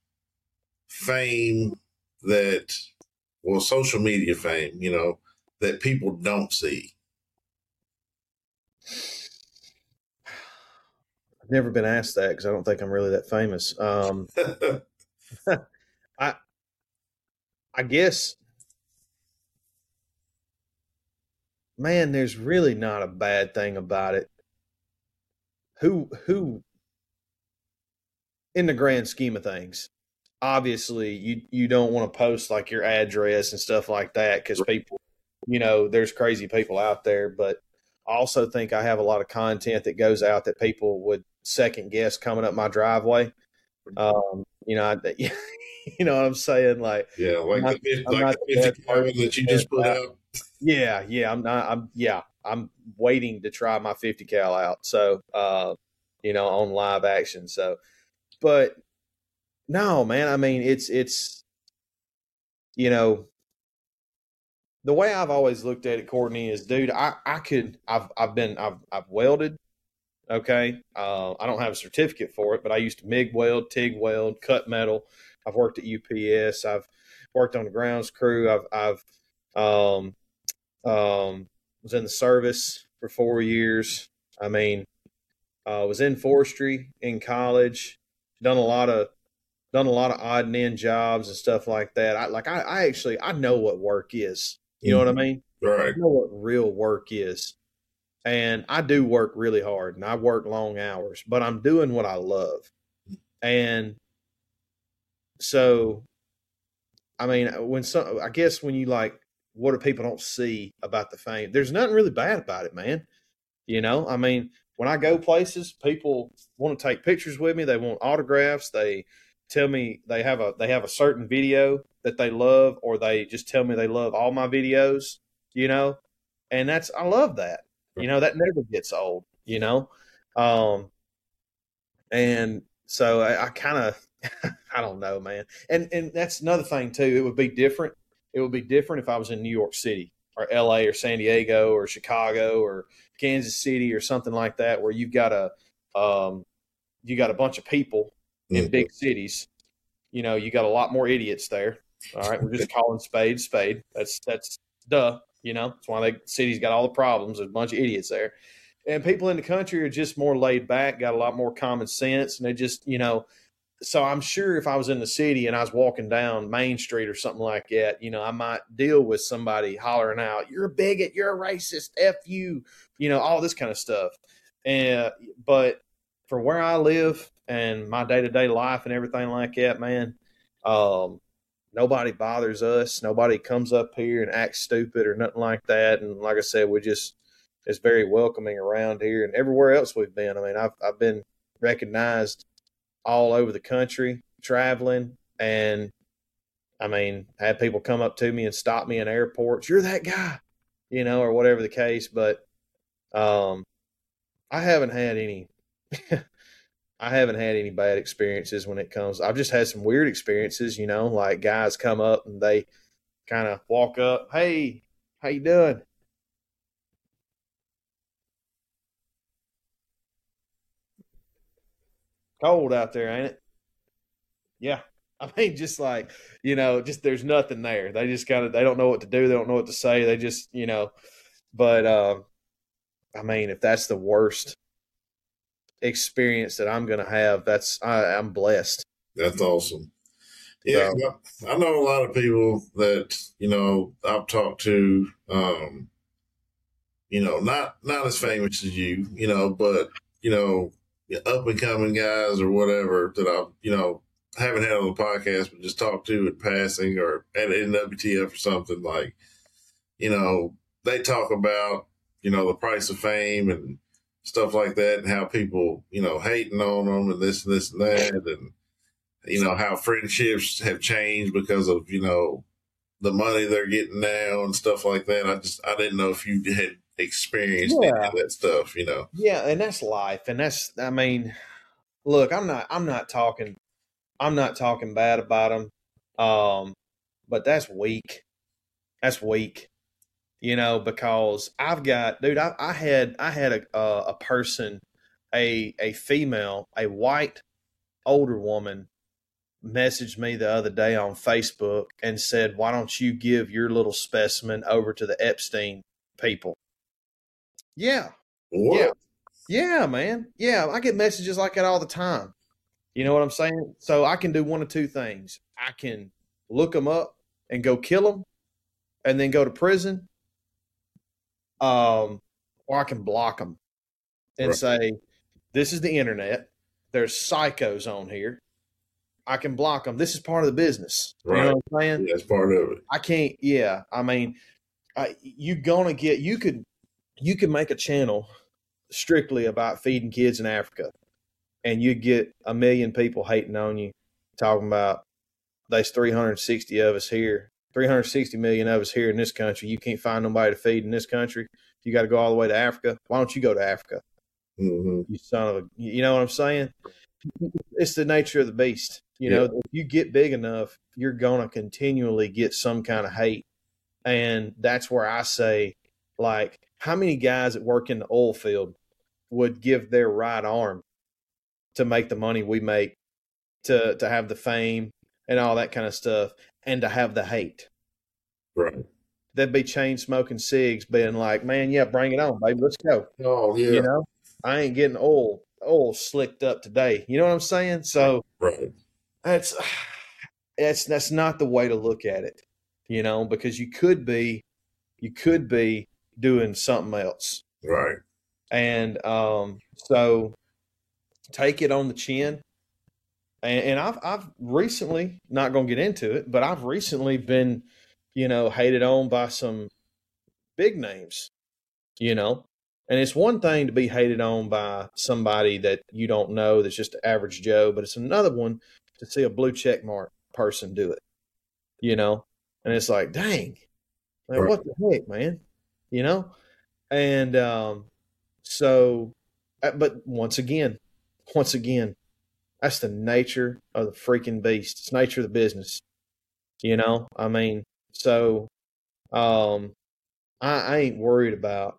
fame that, well, social media fame, you know, that people don't see? I've never been asked that because I don't think I'm really that famous. Um, I, I guess, man, there's really not a bad thing about it. Who, who, in the grand scheme of things, obviously you, you don't want to post like your address and stuff like that because people, you know, there's crazy people out there, but I also think I have a lot of content that goes out that people would second guess coming up my driveway. Um, you know, I, you know what I'm saying? Like, yeah, like not, the, I'm like the fifty cal that you just put out. out. Yeah, yeah, I'm not. I'm yeah, I'm waiting to try my fifty cal out. So, uh, you know, on live action. So, but no, man. I mean, it's it's, you know. The way I've always looked at it, Courtney, is, dude, I, I could, I've, I've been, I've, I've welded. Okay. Uh, I don't have a certificate for it, but I used to MIG weld, TIG weld, cut metal. I've worked at U P S. I've worked on the grounds crew. I've, I've, um, um, was in the service for four years. I mean, I uh, was in forestry in college, done a lot of, done a lot of odd and end jobs and stuff like that. I like, I, I actually, I know what work is. You know what I mean? Right. I know what real work is. And I do work really hard and I work long hours, but I'm doing what I love. And so, I mean, when some, I guess when you like, what do people don't see about the fame? There's nothing really bad about it, man. You know, I mean, when I go places, people want to take pictures with me. They want autographs. They tell me they have a, they have a certain video that they love, or they just tell me they love all my videos, you know, and that's, I love that, you know, that never gets old, you know? Um, and so I, I kind of, I don't know, man. And, and that's another thing too. It would be different. It would be different if I was in New York City or L A or San Diego or Chicago or Kansas City or something like that, where you've got a, um, you got a bunch of people in Mm-hmm. big cities. You know, you got a lot more idiots there. All right, we're just calling spade spade. That's that's duh. You know, that's why the city's got all the problems. There's a bunch of idiots there, and people in the country are just more laid back, got a lot more common sense, and they just, you know. So I'm sure if I was in the city and I was walking down Main Street or something like that, you know, I might deal with somebody hollering out, "You're a bigot, you're a racist, F you," you know, all this kind of stuff. And but for where I live and my day to day life and everything like that, man. Um, Nobody bothers us. Nobody comes up here and acts stupid or nothing like that. And like I said, we just, it's very welcoming around here and everywhere else we've been. I mean, I've, I've been recognized all over the country traveling, and I mean, had people come up to me and stop me in airports. "You're that guy," you know, or whatever the case. But, um, I haven't had any, I haven't had any bad experiences when it comes. I've just had some weird experiences, you know, like guys come up and they kind of walk up, "Hey, how you doing?" Cold out there, ain't it? Yeah. I mean, just like, you know, just there's nothing there. They just kind of, they don't know what to do. They don't know what to say. They just, you know, but, uh, I mean, if that's the worst experience that I'm going to have, that's, I, I'm blessed. That's awesome. Yeah. So, I know a lot of people that, you know, I've talked to, um, you know, not, not as famous as you, you know, but, you know, up and coming guys or whatever that I've, you know, haven't had on the podcast, but just talked to in passing or at N W T F or something, like, you know, they talk about, you know, the price of fame and stuff like that and how people, you know, hating on them and this and this and that. And, you know, how friendships have changed because of, you know, the money they're getting now and stuff like that. I just, I didn't know if you had experienced yeah. any of that stuff, you know? Yeah. And that's life. And that's, I mean, look, I'm not, I'm not talking, I'm not talking bad about them, um, but that's weak. That's weak, you know, because I've got, dude, I, I had, I had a, a, a person, a, a female, a white older woman messaged me the other day on Facebook and said, why don't you give your little specimen over to the Epstein people? Yeah. What? Yeah. Yeah, man. Yeah. I get messages like that all the time. You know what I'm saying? So I can do one of two things. I can look them up and go kill them and then go to prison. Um, or I can block them and right. say, this is the internet. There's psychos on here. I can block them. This is part of the business. Right. You know what I'm saying? Yeah, that's part of it. I can't, yeah. I mean, I, you're going to get, you could, you could make a channel strictly about feeding kids in Africa. And you get a million people hating on you, talking about there's three hundred sixty of us here, three hundred sixty million of us here in this country. You can't find nobody to feed in this country. You got to go all the way to Africa. Why don't you go to Africa? Mm-hmm. You son of a, you know what I'm saying? It's the nature of the beast. You know, yeah. If you get big enough, you're going to continually get some kind of hate. And that's where I say, like, how many guys that work in the oil field would give their right arm to make the money we make, to to have the fame and all that kind of stuff, and to have the hate? Right. They'd be chain smoking cigs, being like, man, yeah, bring it on, baby. Let's go. Oh, yeah. You know, I ain't getting oil, oil slicked up today. You know what I'm saying? So right. that's, that's, that's not the way to look at it, you know, because you could be, you could be doing something else. Right. And um, so take it on the chin. And, and I've, I've recently, not going to get into it, but I've recently been, you know, hated on by some big names, you know, and it's one thing to be hated on by somebody that you don't know, that's just the average Joe, but it's another one to see a blue check mark person do it, you know, and it's like, dang, man, right. What the heck, man, you know? And um, so, but once again, once again, that's the nature of the freaking beast. It's nature of the business, you know? I mean, so um, I, I ain't worried about,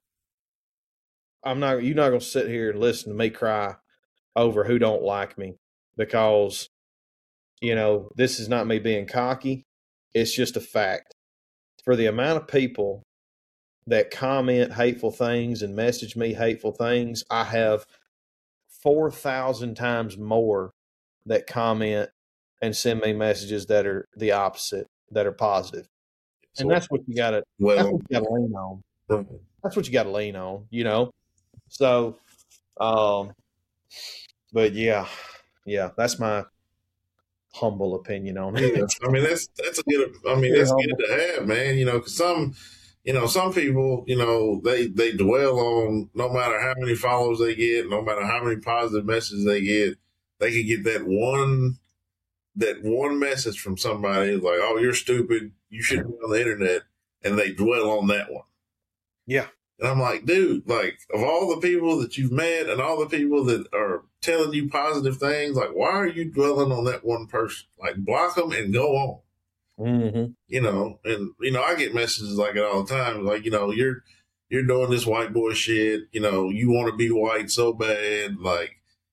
I'm not, you're not going to sit here and listen to me cry over who don't like me, because, you know, this is not me being cocky. It's just a fact. For the amount of people that comment hateful things and message me hateful things, I have four thousand times more that comment and send me messages that are the opposite, that are positive. So, and that's what you got to, well, that's what you got to lean on. Mm-hmm. That's what you got to lean on, you know? So, um, but yeah, yeah, that's my humble opinion on it. Yeah, I mean, that's, that's a good, I mean, that's good to have, man, you know, cause some, you know, some people, you know, they, they dwell on, no matter how many followers they get, no matter how many positive messages they get, they can get that one, that one message from somebody who's like, oh, you're stupid, you shouldn't be on the internet, and they dwell on that one. Yeah. And I'm like, dude, like, of all the people that you've met and all the people that are telling you positive things, like, why are you dwelling on that one person? Like, block them and go on. Mm-hmm. You know, and, you know, I get messages like it all the time. Like, you know, you're, you're doing this white boy shit. You know, you want to be white so bad. Like,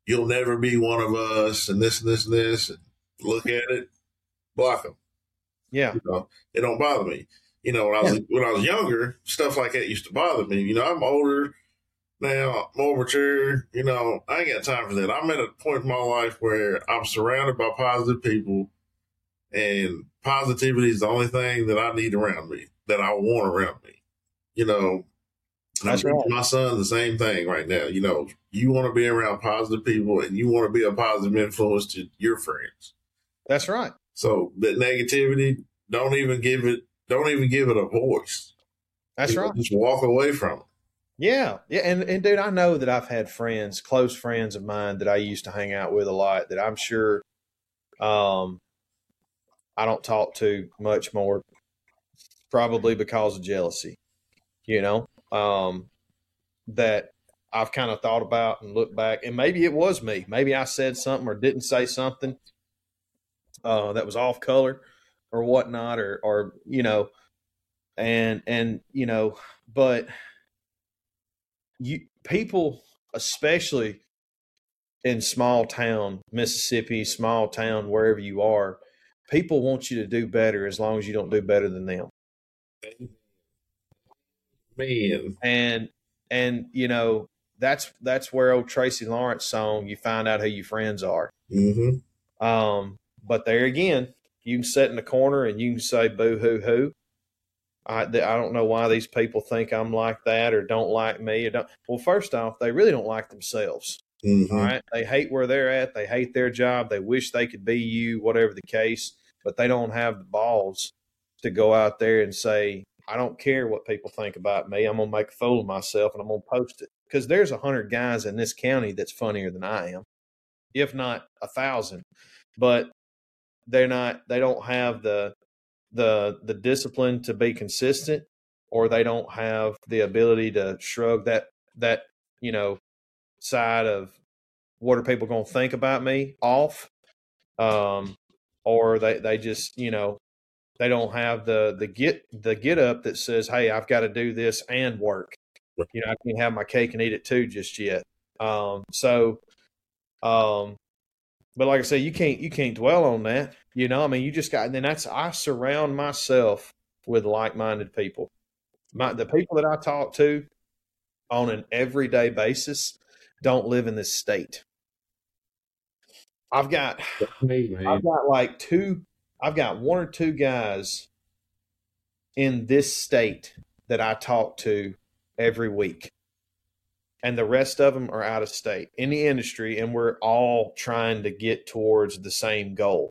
you'll never be one of us and this and this and this, and look at it, block them. Yeah. You know, it don't bother me. You know, when I was yeah. when I was younger, stuff like that used to bother me. You know, I'm older now, more mature. You know, I ain't got time for that. I'm at a point in my life where I'm surrounded by positive people, and positivity is the only thing that I need around me, that I want around me. You know, and I'm teaching my son the same thing right now. You know, you want to be around positive people, and you want to be a positive influence to your friends. That's right. So that negativity, don't even give it, don't even give it a voice. That's you know, right. Just walk away from it. Yeah. Yeah. And, and dude, I know that I've had friends, close friends of mine that I used to hang out with a lot that I'm sure um, I don't talk to much more, probably because of jealousy, you know, um, that I've kind of thought about and looked back, and maybe it was me. Maybe I said something or didn't say something uh, that was off color or whatnot, or, or, you know, and, and, you know, but you people, especially in small town, Mississippi, small town, wherever you are, people want you to do better as long as you don't do better than them. Man. And, and, you know, that's, that's where old Tracy Lawrence song, you find out who your friends are. Mm-hmm. Um, but there again, you can sit in the corner and you can say, boo hoo hoo. I, I don't know why these people think I'm like that or don't like me. Or don't. Well, first off, they really don't like themselves. Mm-hmm. All right. They hate where they're at. They hate their job. They wish they could be you, whatever the case, but they don't have the balls to go out there and say, I don't care what people think about me. I'm going to make a fool of myself and I'm going to post it. Because there's a hundred guys in this county that's funnier than I am, if not a thousand. But they're not, they don't have the, the, the discipline to be consistent, or they don't have the ability to shrug that, that, you know, side of what are people going to think about me off. Um, or they, they just, you know, they don't have the, the get, the get up that says, hey, I've got to do this and work. You know, I can't have my cake and eat it too just yet. Um, so, um, but like I say, you can't, you can't dwell on that. You know, I mean, you just got, and then that's, I surround myself with like-minded people. My, the people that I talk to on an everyday basis don't live in this state. I've got, me, I've got like two, I've got one or two guys in this state that I talk to every week. And the rest of them are out of state in the industry, and we're all trying to get towards the same goal.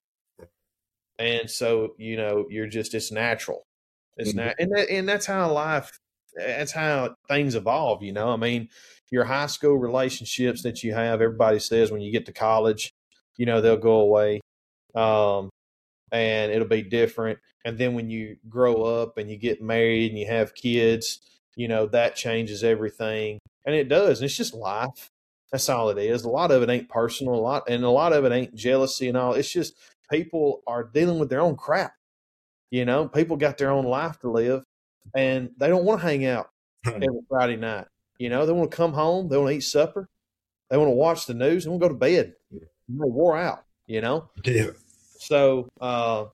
And so, you know, you're just, it's natural. It's mm-hmm. not, and, that, and that's how life, that's how things evolve, you know. I mean, your high school relationships that you have, everybody says when you get to college, you know, they'll go away um, and it'll be different. And then when you grow up and you get married and you have kids, you know, that changes everything. And it does. It's just life. That's all it is. A lot of it ain't personal, a lot, and a lot of it ain't jealousy and all. It's just people are dealing with their own crap. You know, people got their own life to live, and they don't want to hang out every Friday night. You know, they want to come home. They want to eat supper. They want to watch the news. They want to go to bed. They're wore out, you know? Yeah. So, uh,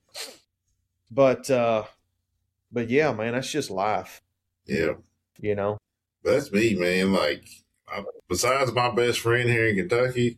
but, uh, but yeah, man, that's just life. Yeah. You know? That's me, man. Like, I, besides my best friend here in Kentucky,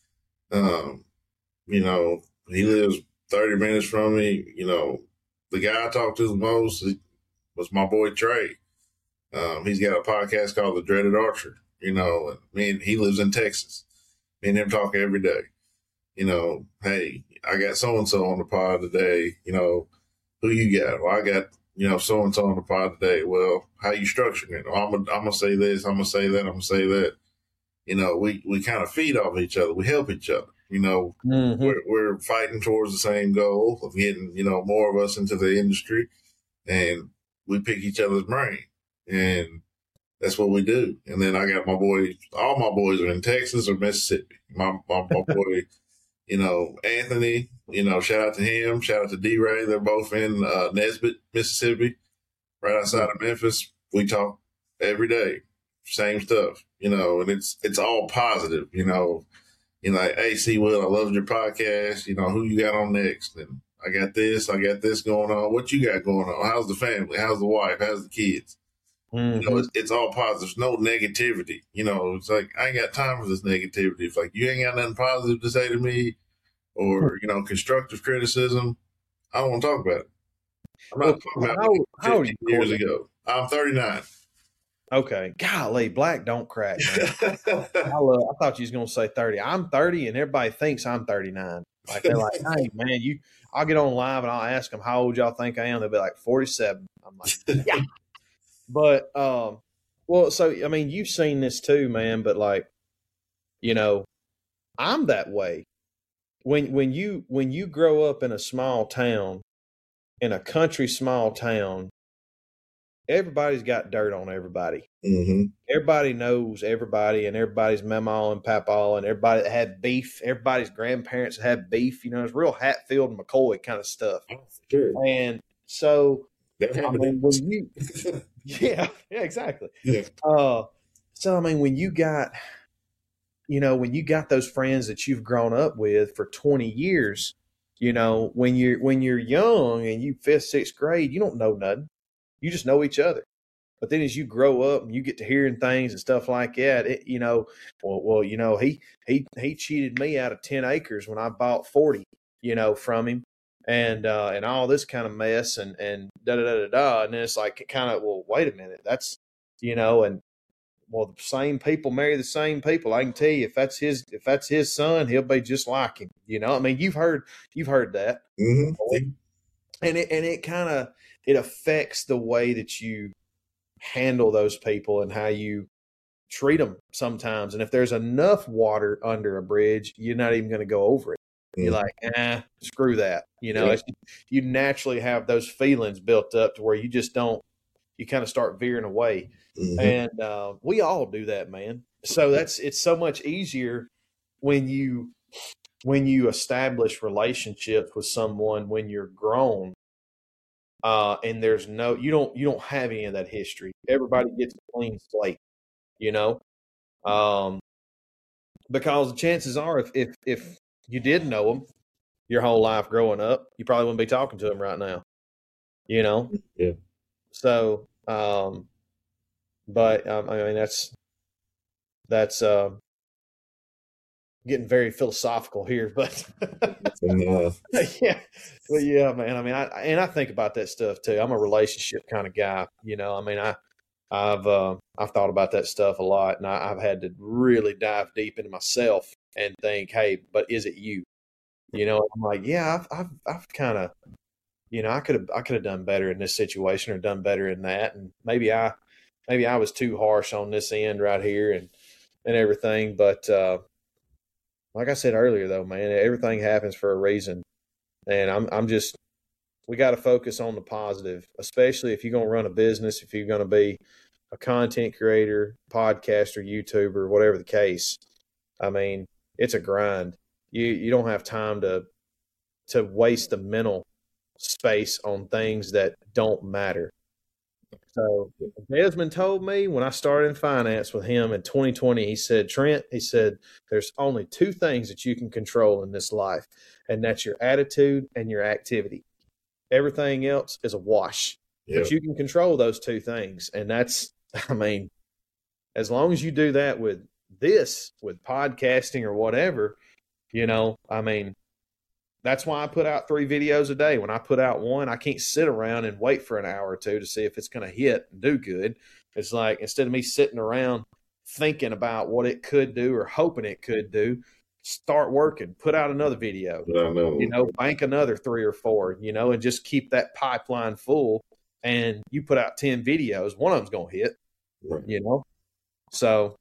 um, you know, he lives thirty minutes from me. You know, the guy I talked to the most was my boy Trey. Um, he's got a podcast called The Dreaded Archer. You know, and me and he lives in Texas. Me and him talk every day. You know, hey, I got so and so on the pod today. You know, who you got? Well, I got, you know, so and so on the pod today. Well, how you structuring it? Well, I'm gonna I'm gonna say this. I'm gonna say that. I'm gonna say that. You know, we we kind of feed off each other. We help each other. You know, mm-hmm. we're we're fighting towards the same goal of getting, you know, more of us into the industry, and we pick each other's brain, and that's what we do. And then I got my boys. All my boys are in Texas or Mississippi. My my, my boy, you know, Anthony. You know, shout out to him. Shout out to D-Ray. They're both in uh, Nesbitt, Mississippi, right outside of Memphis. We talk every day, same stuff. You know, and it's it's all positive. You know. You know, like, hey, C. Will, I loved your podcast. You know, who you got on next? And I got this, I got this going on. What you got going on? How's the family? How's the wife? How's the kids? Mm-hmm. You know, it's, it's all positive. There's no negativity. You know, it's like, I ain't got time for this negativity. It's like, you ain't got nothing positive to say to me or, you know, constructive criticism. I don't want to talk about it. I'm not Well, talking about how, it how old are you, years Courtney? ago. I'm thirty-nine. Okay. Golly, black don't crack, man. I, love, I thought you was going to say thirty. I'm thirty, and everybody thinks I'm thirty-nine. Like, they're like, hey, man, you. I'll get on live, and I'll ask them, how old y'all think I am? They'll be like, forty-seven. I'm like, yeah. But, um, well, so, I mean, you've seen this too, man, but, like, you know, I'm that way. When when you when you grow up in a small town, in a country small town, everybody's got dirt on everybody. Mm-hmm. Everybody knows everybody, and everybody's mama and papa, and everybody that had beef. Everybody's grandparents had beef. You know, it's real Hatfield and McCoy kind of stuff. Sure. And so, That I happened. mean, when you, yeah, yeah, exactly. Yeah. Uh, so I mean, when you got, you know, when you got those friends that you've grown up with for twenty years, you know, when you're when you're young and you fifth, sixth grade, you don't know nothing. You just know each other. But then as you grow up and you get to hearing things and stuff like that, it, you know, well, well, you know, he he he cheated me out of ten acres when I bought forty, you know, from him, and uh, and all this kind of mess and and da da da da da. And then it's like kind of, well, wait a minute, that's, you know, and well, the same people marry the same people. I can tell you, if that's his if that's his son, he'll be just like him. You know, I mean, you've heard you've heard that, Mm-hmm. and it and it kind of it affects the way that you handle those people and how you treat them sometimes. And if there's enough water under a bridge, you're not even going to go over it. Mm-hmm. You're like, eh, screw that. You know, Yeah. it's, you naturally have those feelings built up to where you just don't, you kind of start veering away. Mm-hmm. And uh, we all do that, man. So that's, it's so much easier when you, when you establish relationships with someone when you're grown. Uh, and there's no, you don't, you don't have any of that history. Everybody gets a clean slate, you know? Um, because the chances are if, if, if you did know them your whole life growing up, you probably wouldn't be talking to them right now, you know? Yeah. So, um, but, um, I mean, that's, that's, uh, getting very philosophical here, but And, uh, yeah, well, yeah, man. I mean, I and I think about that stuff too. I'm a relationship kind of guy, you know. I mean, I, I've, uh, I've thought about that stuff a lot, and I, I've had to really dive deep into myself and think, hey, but is it you? You know, I'm like, yeah, I've, I've, I've kind of, you know, I could have, I could have done better in this situation or done better in that, and maybe I, maybe I was too harsh on this end right here and and everything, but. uh Like I said earlier, though, man, everything happens for a reason, and I'm I'm just we got to focus on the positive, especially if you're going to run a business, if you're going to be a content creator, podcaster, YouTuber, whatever the case. I mean, it's a grind. You you don't have time to to waste the mental space on things that don't matter. So Desmond told me when I started in finance with him in twenty twenty, he said, Trent, he said, there's only two things that you can control in this life, and that's your attitude and your activity. Everything else is a wash. yeah. But you can control those two things. And that's, I mean, as long as you do that with this, with podcasting or whatever, you know, I mean, that's why I put out three videos a day. When I put out one, I can't sit around and wait for an hour or two to see if it's going to hit and do good. It's like, instead of me sitting around thinking about what it could do or hoping it could do, start working, put out another video, I know. you know, bank another three or four, you know, and just keep that pipeline full. And you put out ten videos, one of them's going to hit, Right. you know? So,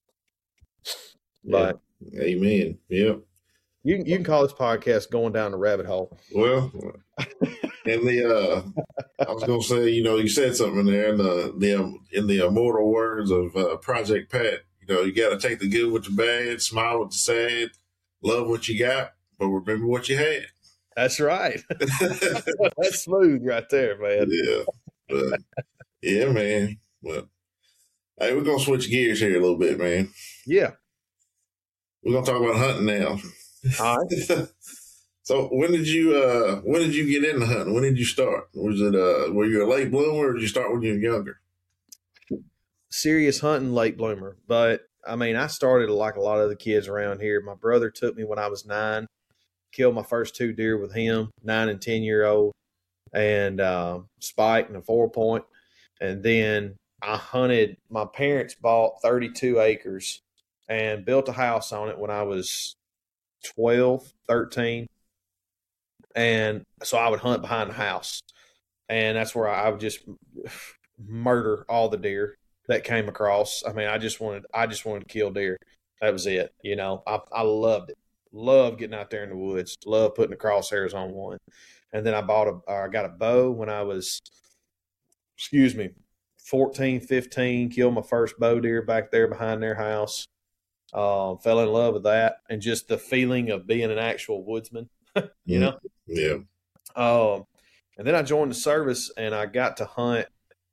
Yeah. but Amen. Yep. you can, you can call this podcast Going Down the Rabbit Hole. Well, in the uh, I was gonna say, you know, you said something in there in the the um, in the immortal words of uh, Project Pat. You know, you got to take the good with the bad, smile with the sad, love what you got, but remember what you had. That's right. That's smooth right there, man. Yeah, but yeah, man. But hey, we're gonna switch gears here a little bit, man. Yeah. we're gonna talk about hunting now. All right. So when did you uh when did you get into hunting? When did you start? Was it uh were you a late bloomer or did you start when you were younger? Serious hunting, late bloomer. But I mean, I started like a lot of the kids around here. My brother took me when I was nine, killed my first two deer with him, nine and ten year old, and uh, spike and a four point. And then I hunted. My parents bought thirty-two acres and built a house on it when I was twelve, thirteen. And so I would hunt behind the house, and that's where I would just murder all the deer that came across. I mean, I just wanted, I just wanted to kill deer. That was it. You know, I, I loved it. Loved getting out there in the woods. Loved putting the crosshairs on one. And then I bought a, I got a bow when I was, excuse me, fourteen, fifteen. Killed my first bow deer back there behind their house. Uh, fell in love with that, and just the feeling of being an actual woodsman. You know? Yeah. Um, and then I joined the service, and I got to hunt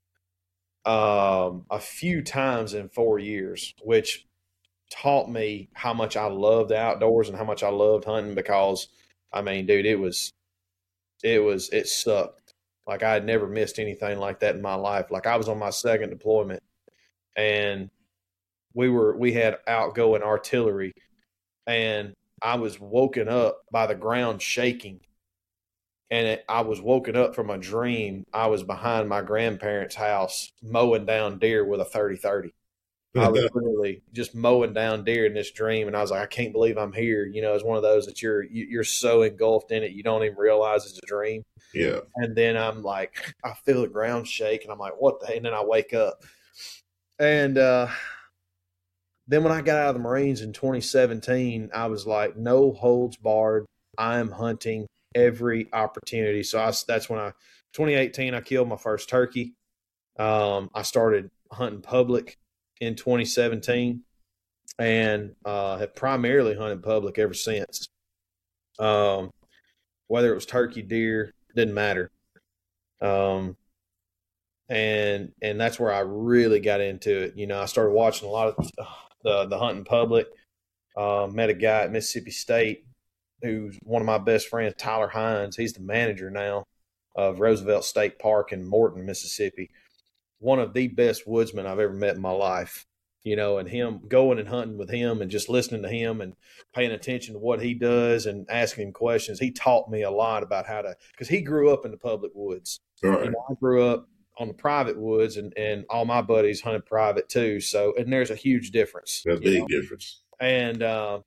um, a few times in four years, which taught me how much I loved the outdoors and how much I loved hunting because, I mean, dude, it was, it was, it sucked. Like I had never missed anything like that in my life. Like I was on my second deployment, and we were, we had outgoing artillery, and I was woken up by the ground shaking, and it, I was woken up from a dream. I was behind my grandparents' house mowing down deer with a thirty thirty. I was literally just mowing down deer in this dream, and I was like, I can't believe I'm here. You know, it's one of those that you're you're so engulfed in it, you don't even realize it's a dream. Yeah. And then I'm like, I feel the ground shake, and I'm like, what the? And then I wake up, and uh, then when I got out of the Marines in twenty seventeen, I was like, no holds barred. I am hunting every opportunity. So I, that's when I, twenty eighteen, I killed my first turkey. Um, I started hunting public in twenty seventeen, and uh, have primarily hunted public ever since. Um, whether it was turkey, deer, didn't matter. Um, and and that's where I really got into it. You know, I started watching a lot of the the hunting public. Uh, met a guy at Mississippi State who's one of my best friends, Tyler Hines. He's the manager now of Roosevelt State Park in Morton, Mississippi. One of the best woodsmen I've ever met in my life, you know, and him going and hunting with him and just listening to him and paying attention to what he does and asking him questions. He taught me a lot about how to, because he grew up in the public woods. Right. You know, I grew up on the private woods, and, and all my buddies hunted private too. So, and there's a huge difference. A big know? difference. And uh,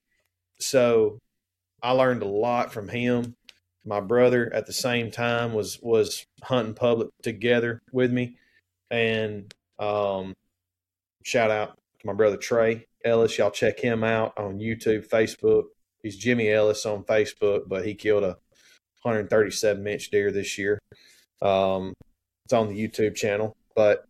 so I learned a lot from him. My brother at the same time was, was hunting public together with me. And um, shout out to my brother Trey Ellis. Y'all check him out on YouTube, Facebook. He's Jimmy Ellis on Facebook, but he killed a one thirty-seven inch deer this year. Um, it's on the YouTube channel. But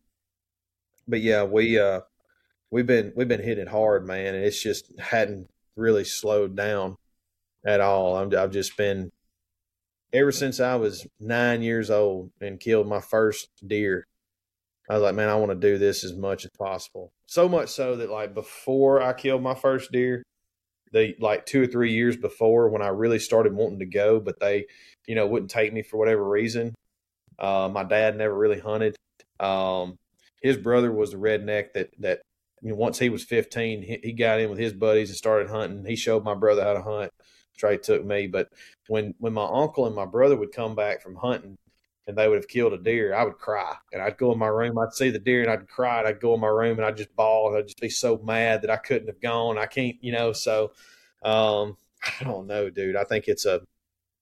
but yeah, we uh, we've been we've been hitting it hard, man, and it's just hadn't really slowed down at all. I'm, I've just been ever since I was nine years old and killed my first deer. I was like, man, I want to do this as much as possible. So much so that, like, before I killed my first deer, the like two or three years before, when I really started wanting to go, but they, you know, wouldn't take me for whatever reason. Uh, my dad never really hunted. Um, his brother was the redneck that that you know, once he was fifteen, he, he got in with his buddies and started hunting. He showed my brother how to hunt. Trey took me, but when when my uncle and my brother would come back from hunting, and they would have killed a deer, I would cry. And I'd go in my room, I'd see the deer, and I'd cry, and I'd go in my room, and I'd just bawl, and I'd just be so mad that I couldn't have gone. I can't, you know, so um, I don't know, dude. I think it's a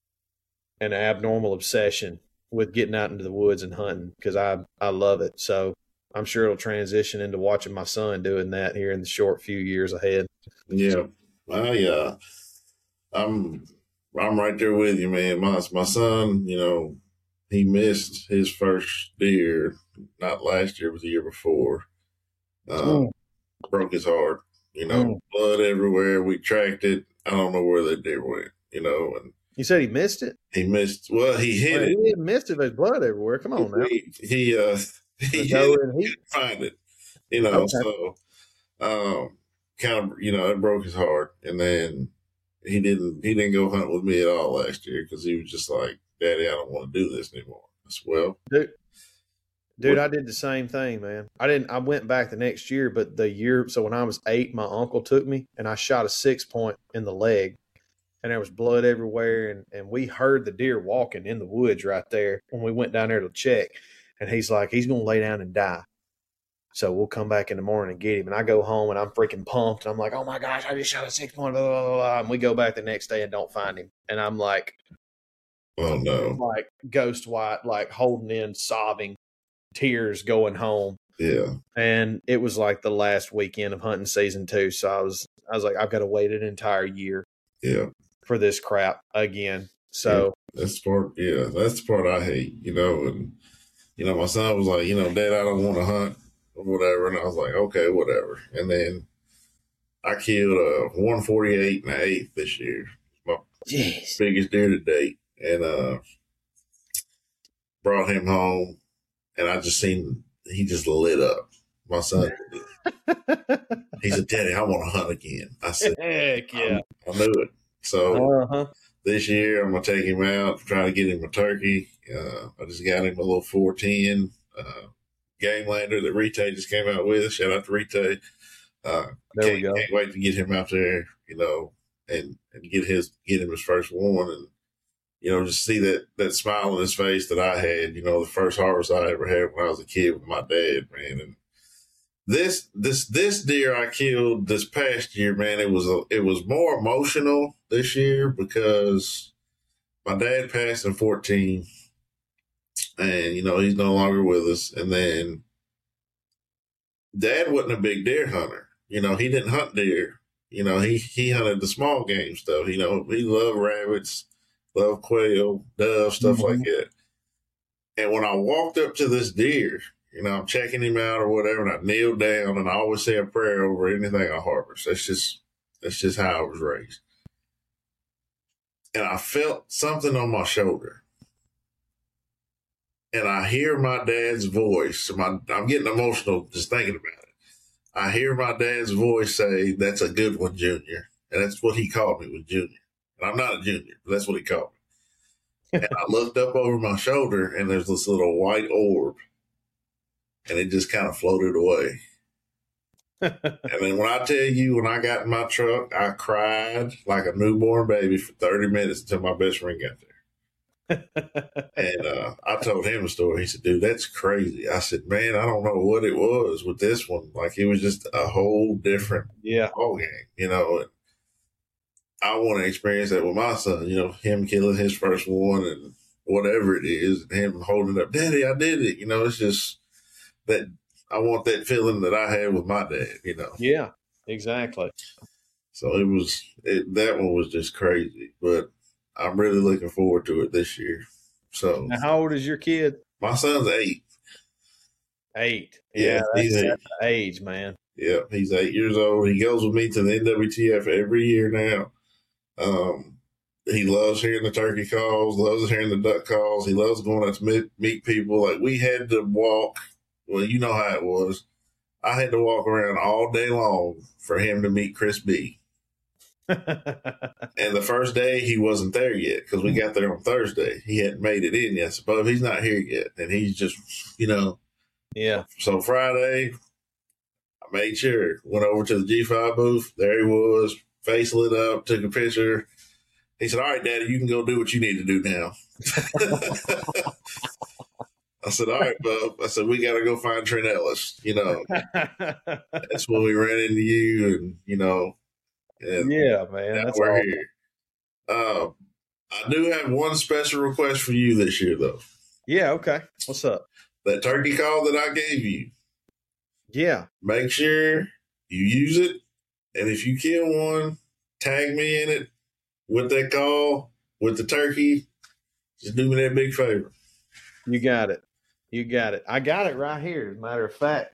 an abnormal obsession with getting out into the woods and hunting because I, I love it. So I'm sure it'll transition into watching my son doing that here in the short few years ahead. Yeah. I, uh, I'm, I'm right there with you, man. My, my son, you know, he missed his first deer, not last year, but the year before. Um, mm. Broke his heart, you know, mm. blood everywhere. We tracked it. I don't know where that deer went, you know. And you said he missed it? He missed, well, he hit well, it. He missed it. There's blood everywhere. Come on now. He, he, uh, he, hit it, he didn't find it, you know, okay. so, um, kind of, you know, it broke his heart. And then he didn't he didn't go hunt with me at all last year because he was just like, Daddy, I don't want to do this anymore. I said, well, dude, dude, I did the same thing, man. I didn't. I went back the next year, but the year so when I was eight, my uncle took me and I shot a six point in the leg, and there was blood everywhere, and and we heard the deer walking in the woods right there when we went down there to check, and he's like, he's gonna lay down and die. So we'll come back in the morning and get him. And I go home and I'm freaking pumped. I'm like, oh my gosh, I just shot a six point, blah, blah, blah, blah. And we go back the next day and don't find him. And I'm like, oh no, like ghost white, like holding in, sobbing, tears going home. Yeah. And it was like the last weekend of hunting season two. So I was, I was like, I've got to wait an entire year. Yeah. For this crap again. So yeah, that's the part. Yeah. That's the part I hate, you know, and, you know, my son was like, you know, Dad, I don't want to hunt. Or whatever, and I was like, okay, whatever. And then I killed a one forty-eight and an eighth this year, my Jeez. biggest deer to date, and uh, brought him home, and I just seen he just lit up. My son, he said, "Daddy, I want to hunt again." I said, "Heck yeah!" I, I knew it. So uh-huh. this year, I'm gonna take him out, try to get him a turkey. Uh, I just got him a little four ten. Uh, Game Lander that Rite just came out with. Shout out to Rite. Uh, there can't, we go. Can't wait to get him out there, you know, and, and get his get him his first one, and you know, just see that that smile on his face that I had. You know, the first harvest I ever had when I was a kid with my dad, man. And this this this deer I killed this past year, man. It was a, it was more emotional this year because my dad passed in fourteen. And, you know, he's no longer with us. And then Dad wasn't a big deer hunter. You know, he didn't hunt deer. You know, he, he hunted the small game stuff. You know, he loved rabbits, loved quail, dove, stuff mm-hmm. like that. And when I walked up to this deer, you know, I'm checking him out or whatever, and I kneel down and I always say a prayer over anything I harvest. That's just, that's just how I was raised. And I felt something on my shoulder. And I hear my dad's voice. My, I'm getting emotional just thinking about it. I hear my dad's voice say, "That's a good one, Junior." And that's what he called me, was Junior. And I'm not a junior, but that's what he called me. And I looked up over my shoulder, and there's this little white orb. And it just kind of floated away. And then when I tell you, when I got in my truck, I cried like a newborn baby for thirty minutes until my best friend got there. And uh, I told him a story. He said, "Dude, that's crazy." I said, "Man, I don't know what it was with this one. Like, it was just a whole different yeah. ball game, you know." And I want to experience that with my son, you know, him killing his first one and whatever it is, and him holding it up, "Daddy, I did it." You know, it's just that I want that feeling that I had with my dad, you know. Yeah, exactly. So it was, it, that one was just crazy, but I'm really looking forward to it this year. So, now, how old is your kid? My son's eight. Eight. Yeah, yeah that's, he's eight. That's the age, man. Yeah, he's eight years old. He goes with me to the N W T F every year now. Um, he loves hearing the turkey calls, loves hearing the duck calls. He loves going out to meet, meet people. Like, we had to walk. Well, you know how it was. I had to walk around all day long for him to meet Chris B. And the first day he wasn't there yet because we got there on Thursday. He hadn't made it in yet. So, Bub, he's not here yet. And he's just, you know. Yeah. So Friday, I made sure, went over to the G five booth. There he was, face lit up, took a picture. He said, "All right, Daddy, you can go do what you need to do now." I said, "All right, Bub." I said, "We got to go find Trent Ellis." You know, that's when we ran into you, and, you know. And yeah, man. That's we're awesome. here. Uh, I do have one special request for you this year, though. Yeah, okay. What's up? That turkey call that I gave you. Yeah. Make sure you use it. And if you kill one, tag me in it with that call, with the turkey. Just do me that big favor. You got it. You got it. I got it right here, as a matter of fact.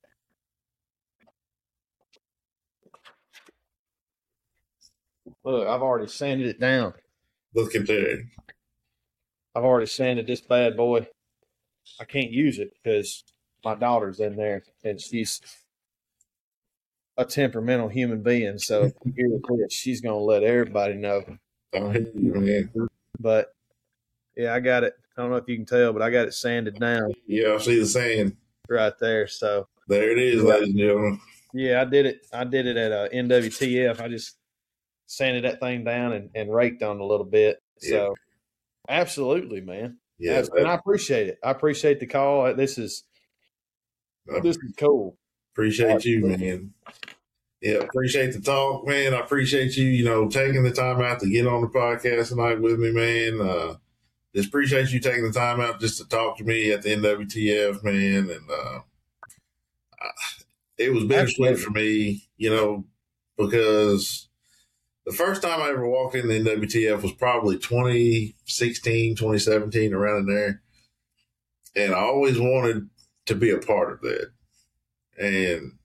Look, I've already sanded it down. Look at that. I've already sanded this bad boy. I can't use it because my daughter's in there and she's a temperamental human being. So if you hear this, she's going to let everybody know. I hear you, man. But yeah, I got it. I don't know if you can tell, but I got it sanded down. Yeah, I see the saying right there. So there it is, yeah. Ladies and gentlemen. Yeah, I did it. I did it at uh, N W T F. I just sanded that thing down and, and raked on it a little bit. So yeah. Absolutely, man. Yeah, and I appreciate it. I appreciate the call. This is I this is cool. Appreciate you, man. Yeah, appreciate the talk, man. I appreciate you, you know, taking the time out to get on the podcast tonight with me, man. Uh, just appreciate you taking the time out just to talk to me at the N W T F, man. And uh, I, it was bittersweet for me, you know, because the first time I ever walked in the N W T F was probably twenty sixteen, twenty seventeen, around in there. And I always wanted to be a part of that. And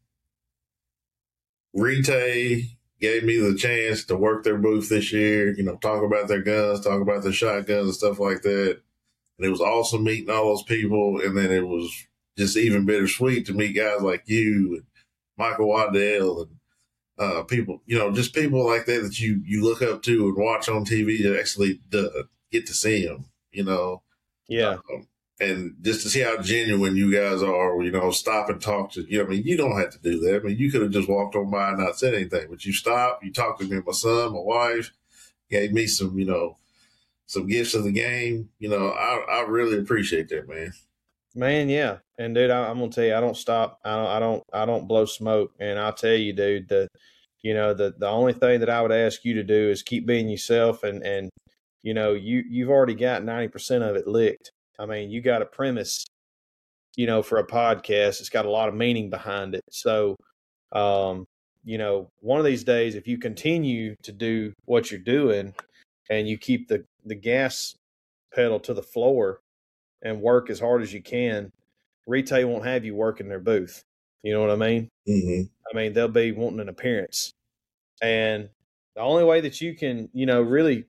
Rite gave me the chance to work their booth this year, you know, talk about their guns, talk about their shotguns and stuff like that. And it was awesome meeting all those people. And then it was just even bittersweet to meet guys like you and Michael Waddell and uh, people, you know, just people like that that you, you look up to and watch on T V to actually uh, get to see them, you know. Yeah. Um, and just to see how genuine you guys are, you know, stop and talk to, you know, I mean, you don't have to do that. I mean, you could have just walked on by and not said anything, but you stopped, you talked to me and my son, my wife, gave me some, you know, some gifts of the game. You know, I, I really appreciate that, man. Man, yeah. And dude, I, I'm going to tell you, I don't stop. I don't, I don't, I don't blow smoke. And I'll tell you, dude, the, you know, the, the only thing that I would ask you to do is keep being yourself. And, and, you know, you, you've already got ninety percent of it licked. I mean, you got a premise, you know, for a podcast. It's got a lot of meaning behind it. So, um, you know, one of these days, if you continue to do what you're doing and you keep the, the gas pedal to the floor and work as hard as you can, Retail won't have you work in their booth. You know what I mean? Mm-hmm. I mean, they'll be wanting an appearance. And the only way that you can, you know, really,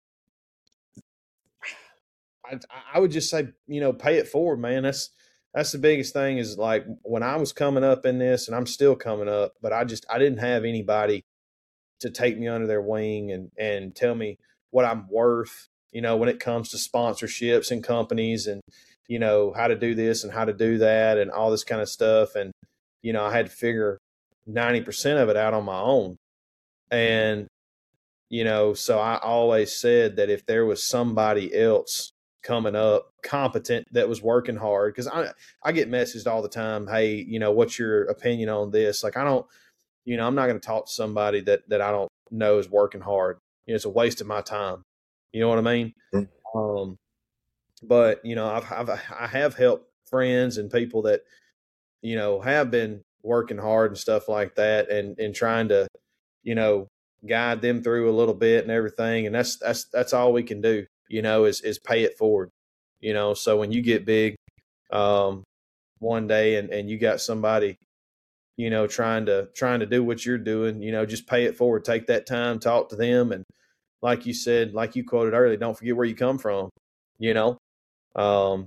I, I would just say, you know, pay it forward, man. That's, that's the biggest thing is like when I was coming up in this, and I'm still coming up, but I just, I didn't have anybody to take me under their wing and, and tell me what I'm worth, you know, when it comes to sponsorships and companies and, you know, how to do this and how to do that and all this kind of stuff. And, you know, I had to figure ninety percent of it out on my own. And, you know, so I always said that if there was somebody else coming up competent that was working hard, because I, I get messaged all the time, hey, you know, what's your opinion on this? Like, I don't, you know, I'm not going to talk to somebody that, that I don't know is working hard. You know, it's a waste of my time. You know what I mean? Mm-hmm. Um, but, you know, I've, I've, I have helped friends and people that, you know, have been working hard and stuff like that and, and trying to, you know, guide them through a little bit and everything. And that's, that's, that's all we can do, you know, is, is pay it forward, you know? So when you get big, um, one day and, and you got somebody, you know, trying to, trying to do what you're doing, you know, just pay it forward, take that time, talk to them. And like you said, like you quoted earlier, don't forget where you come from, you know? Um,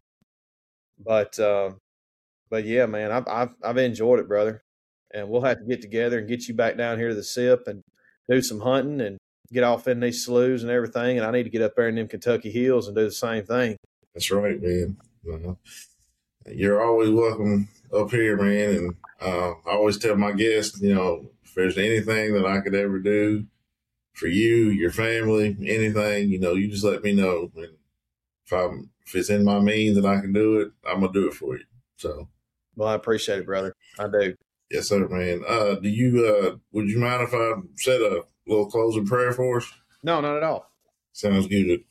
but, um, uh, but yeah, man, I've, I've, I've enjoyed it, brother. And we'll have to get together and get you back down here to the S I P and do some hunting and get off in these sloughs and everything. And I need to get up there in them Kentucky hills and do the same thing. That's right, man. Uh, you're always welcome up here, man. And uh, I always tell my guests, you know, if there's anything that I could ever do for you, your family, anything, you know, you just let me know. And if I'm, if it's in my means that I can do it, I'm gonna do it for you. So, well, I appreciate it, brother. I do. Yes, sir, man. Uh, do you, uh, would you mind if I said a little closing prayer for us? No, not at all. Sounds good.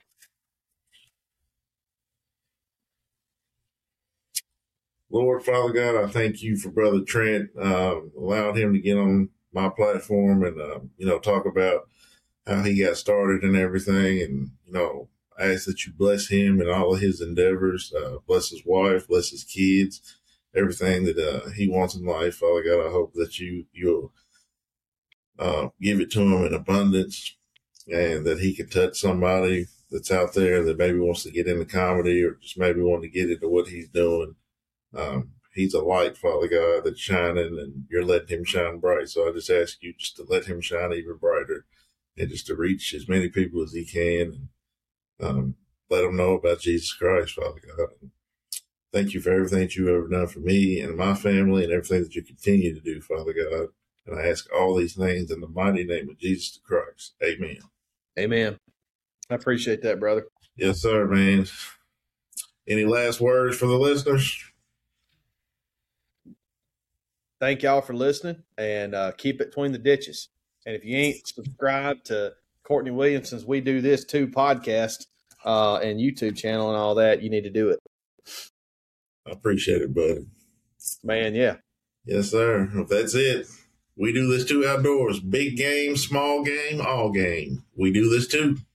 Lord, Father God, I thank you for Brother Trent, uh, allowing him to get on my platform and, uh, you know, talk about how he got started and everything. And, you know, I ask that you bless him and all of his endeavors, uh, bless his wife, bless his kids, everything that uh, he wants in life. Father God, I hope that you, you'll uh, give it to him in abundance and that he can touch somebody that's out there that maybe wants to get into comedy or just maybe want to get into what he's doing. Um, he's a light, Father God, that's shining, and you're letting him shine bright. So I just ask you just to let him shine even brighter, and just to reach as many people as he can, and um, let them know about Jesus Christ, Father God. And thank you for everything that you've ever done for me and my family, and everything that you continue to do, Father God. And I ask all these things in the mighty name of Jesus the Christ. Amen. Amen. I appreciate that, brother. Yes, sir, man. Any last words for the listeners? Thank y'all for listening, and uh, keep it between the ditches. And if you ain't subscribed to Courtney Williamson's We Do This Too podcast uh, and YouTube channel and all that, you need to do it. I appreciate it, buddy. Man, yeah. Yes, sir. Well, that's it. We do this too outdoors. Big game, small game, all game. We do this too.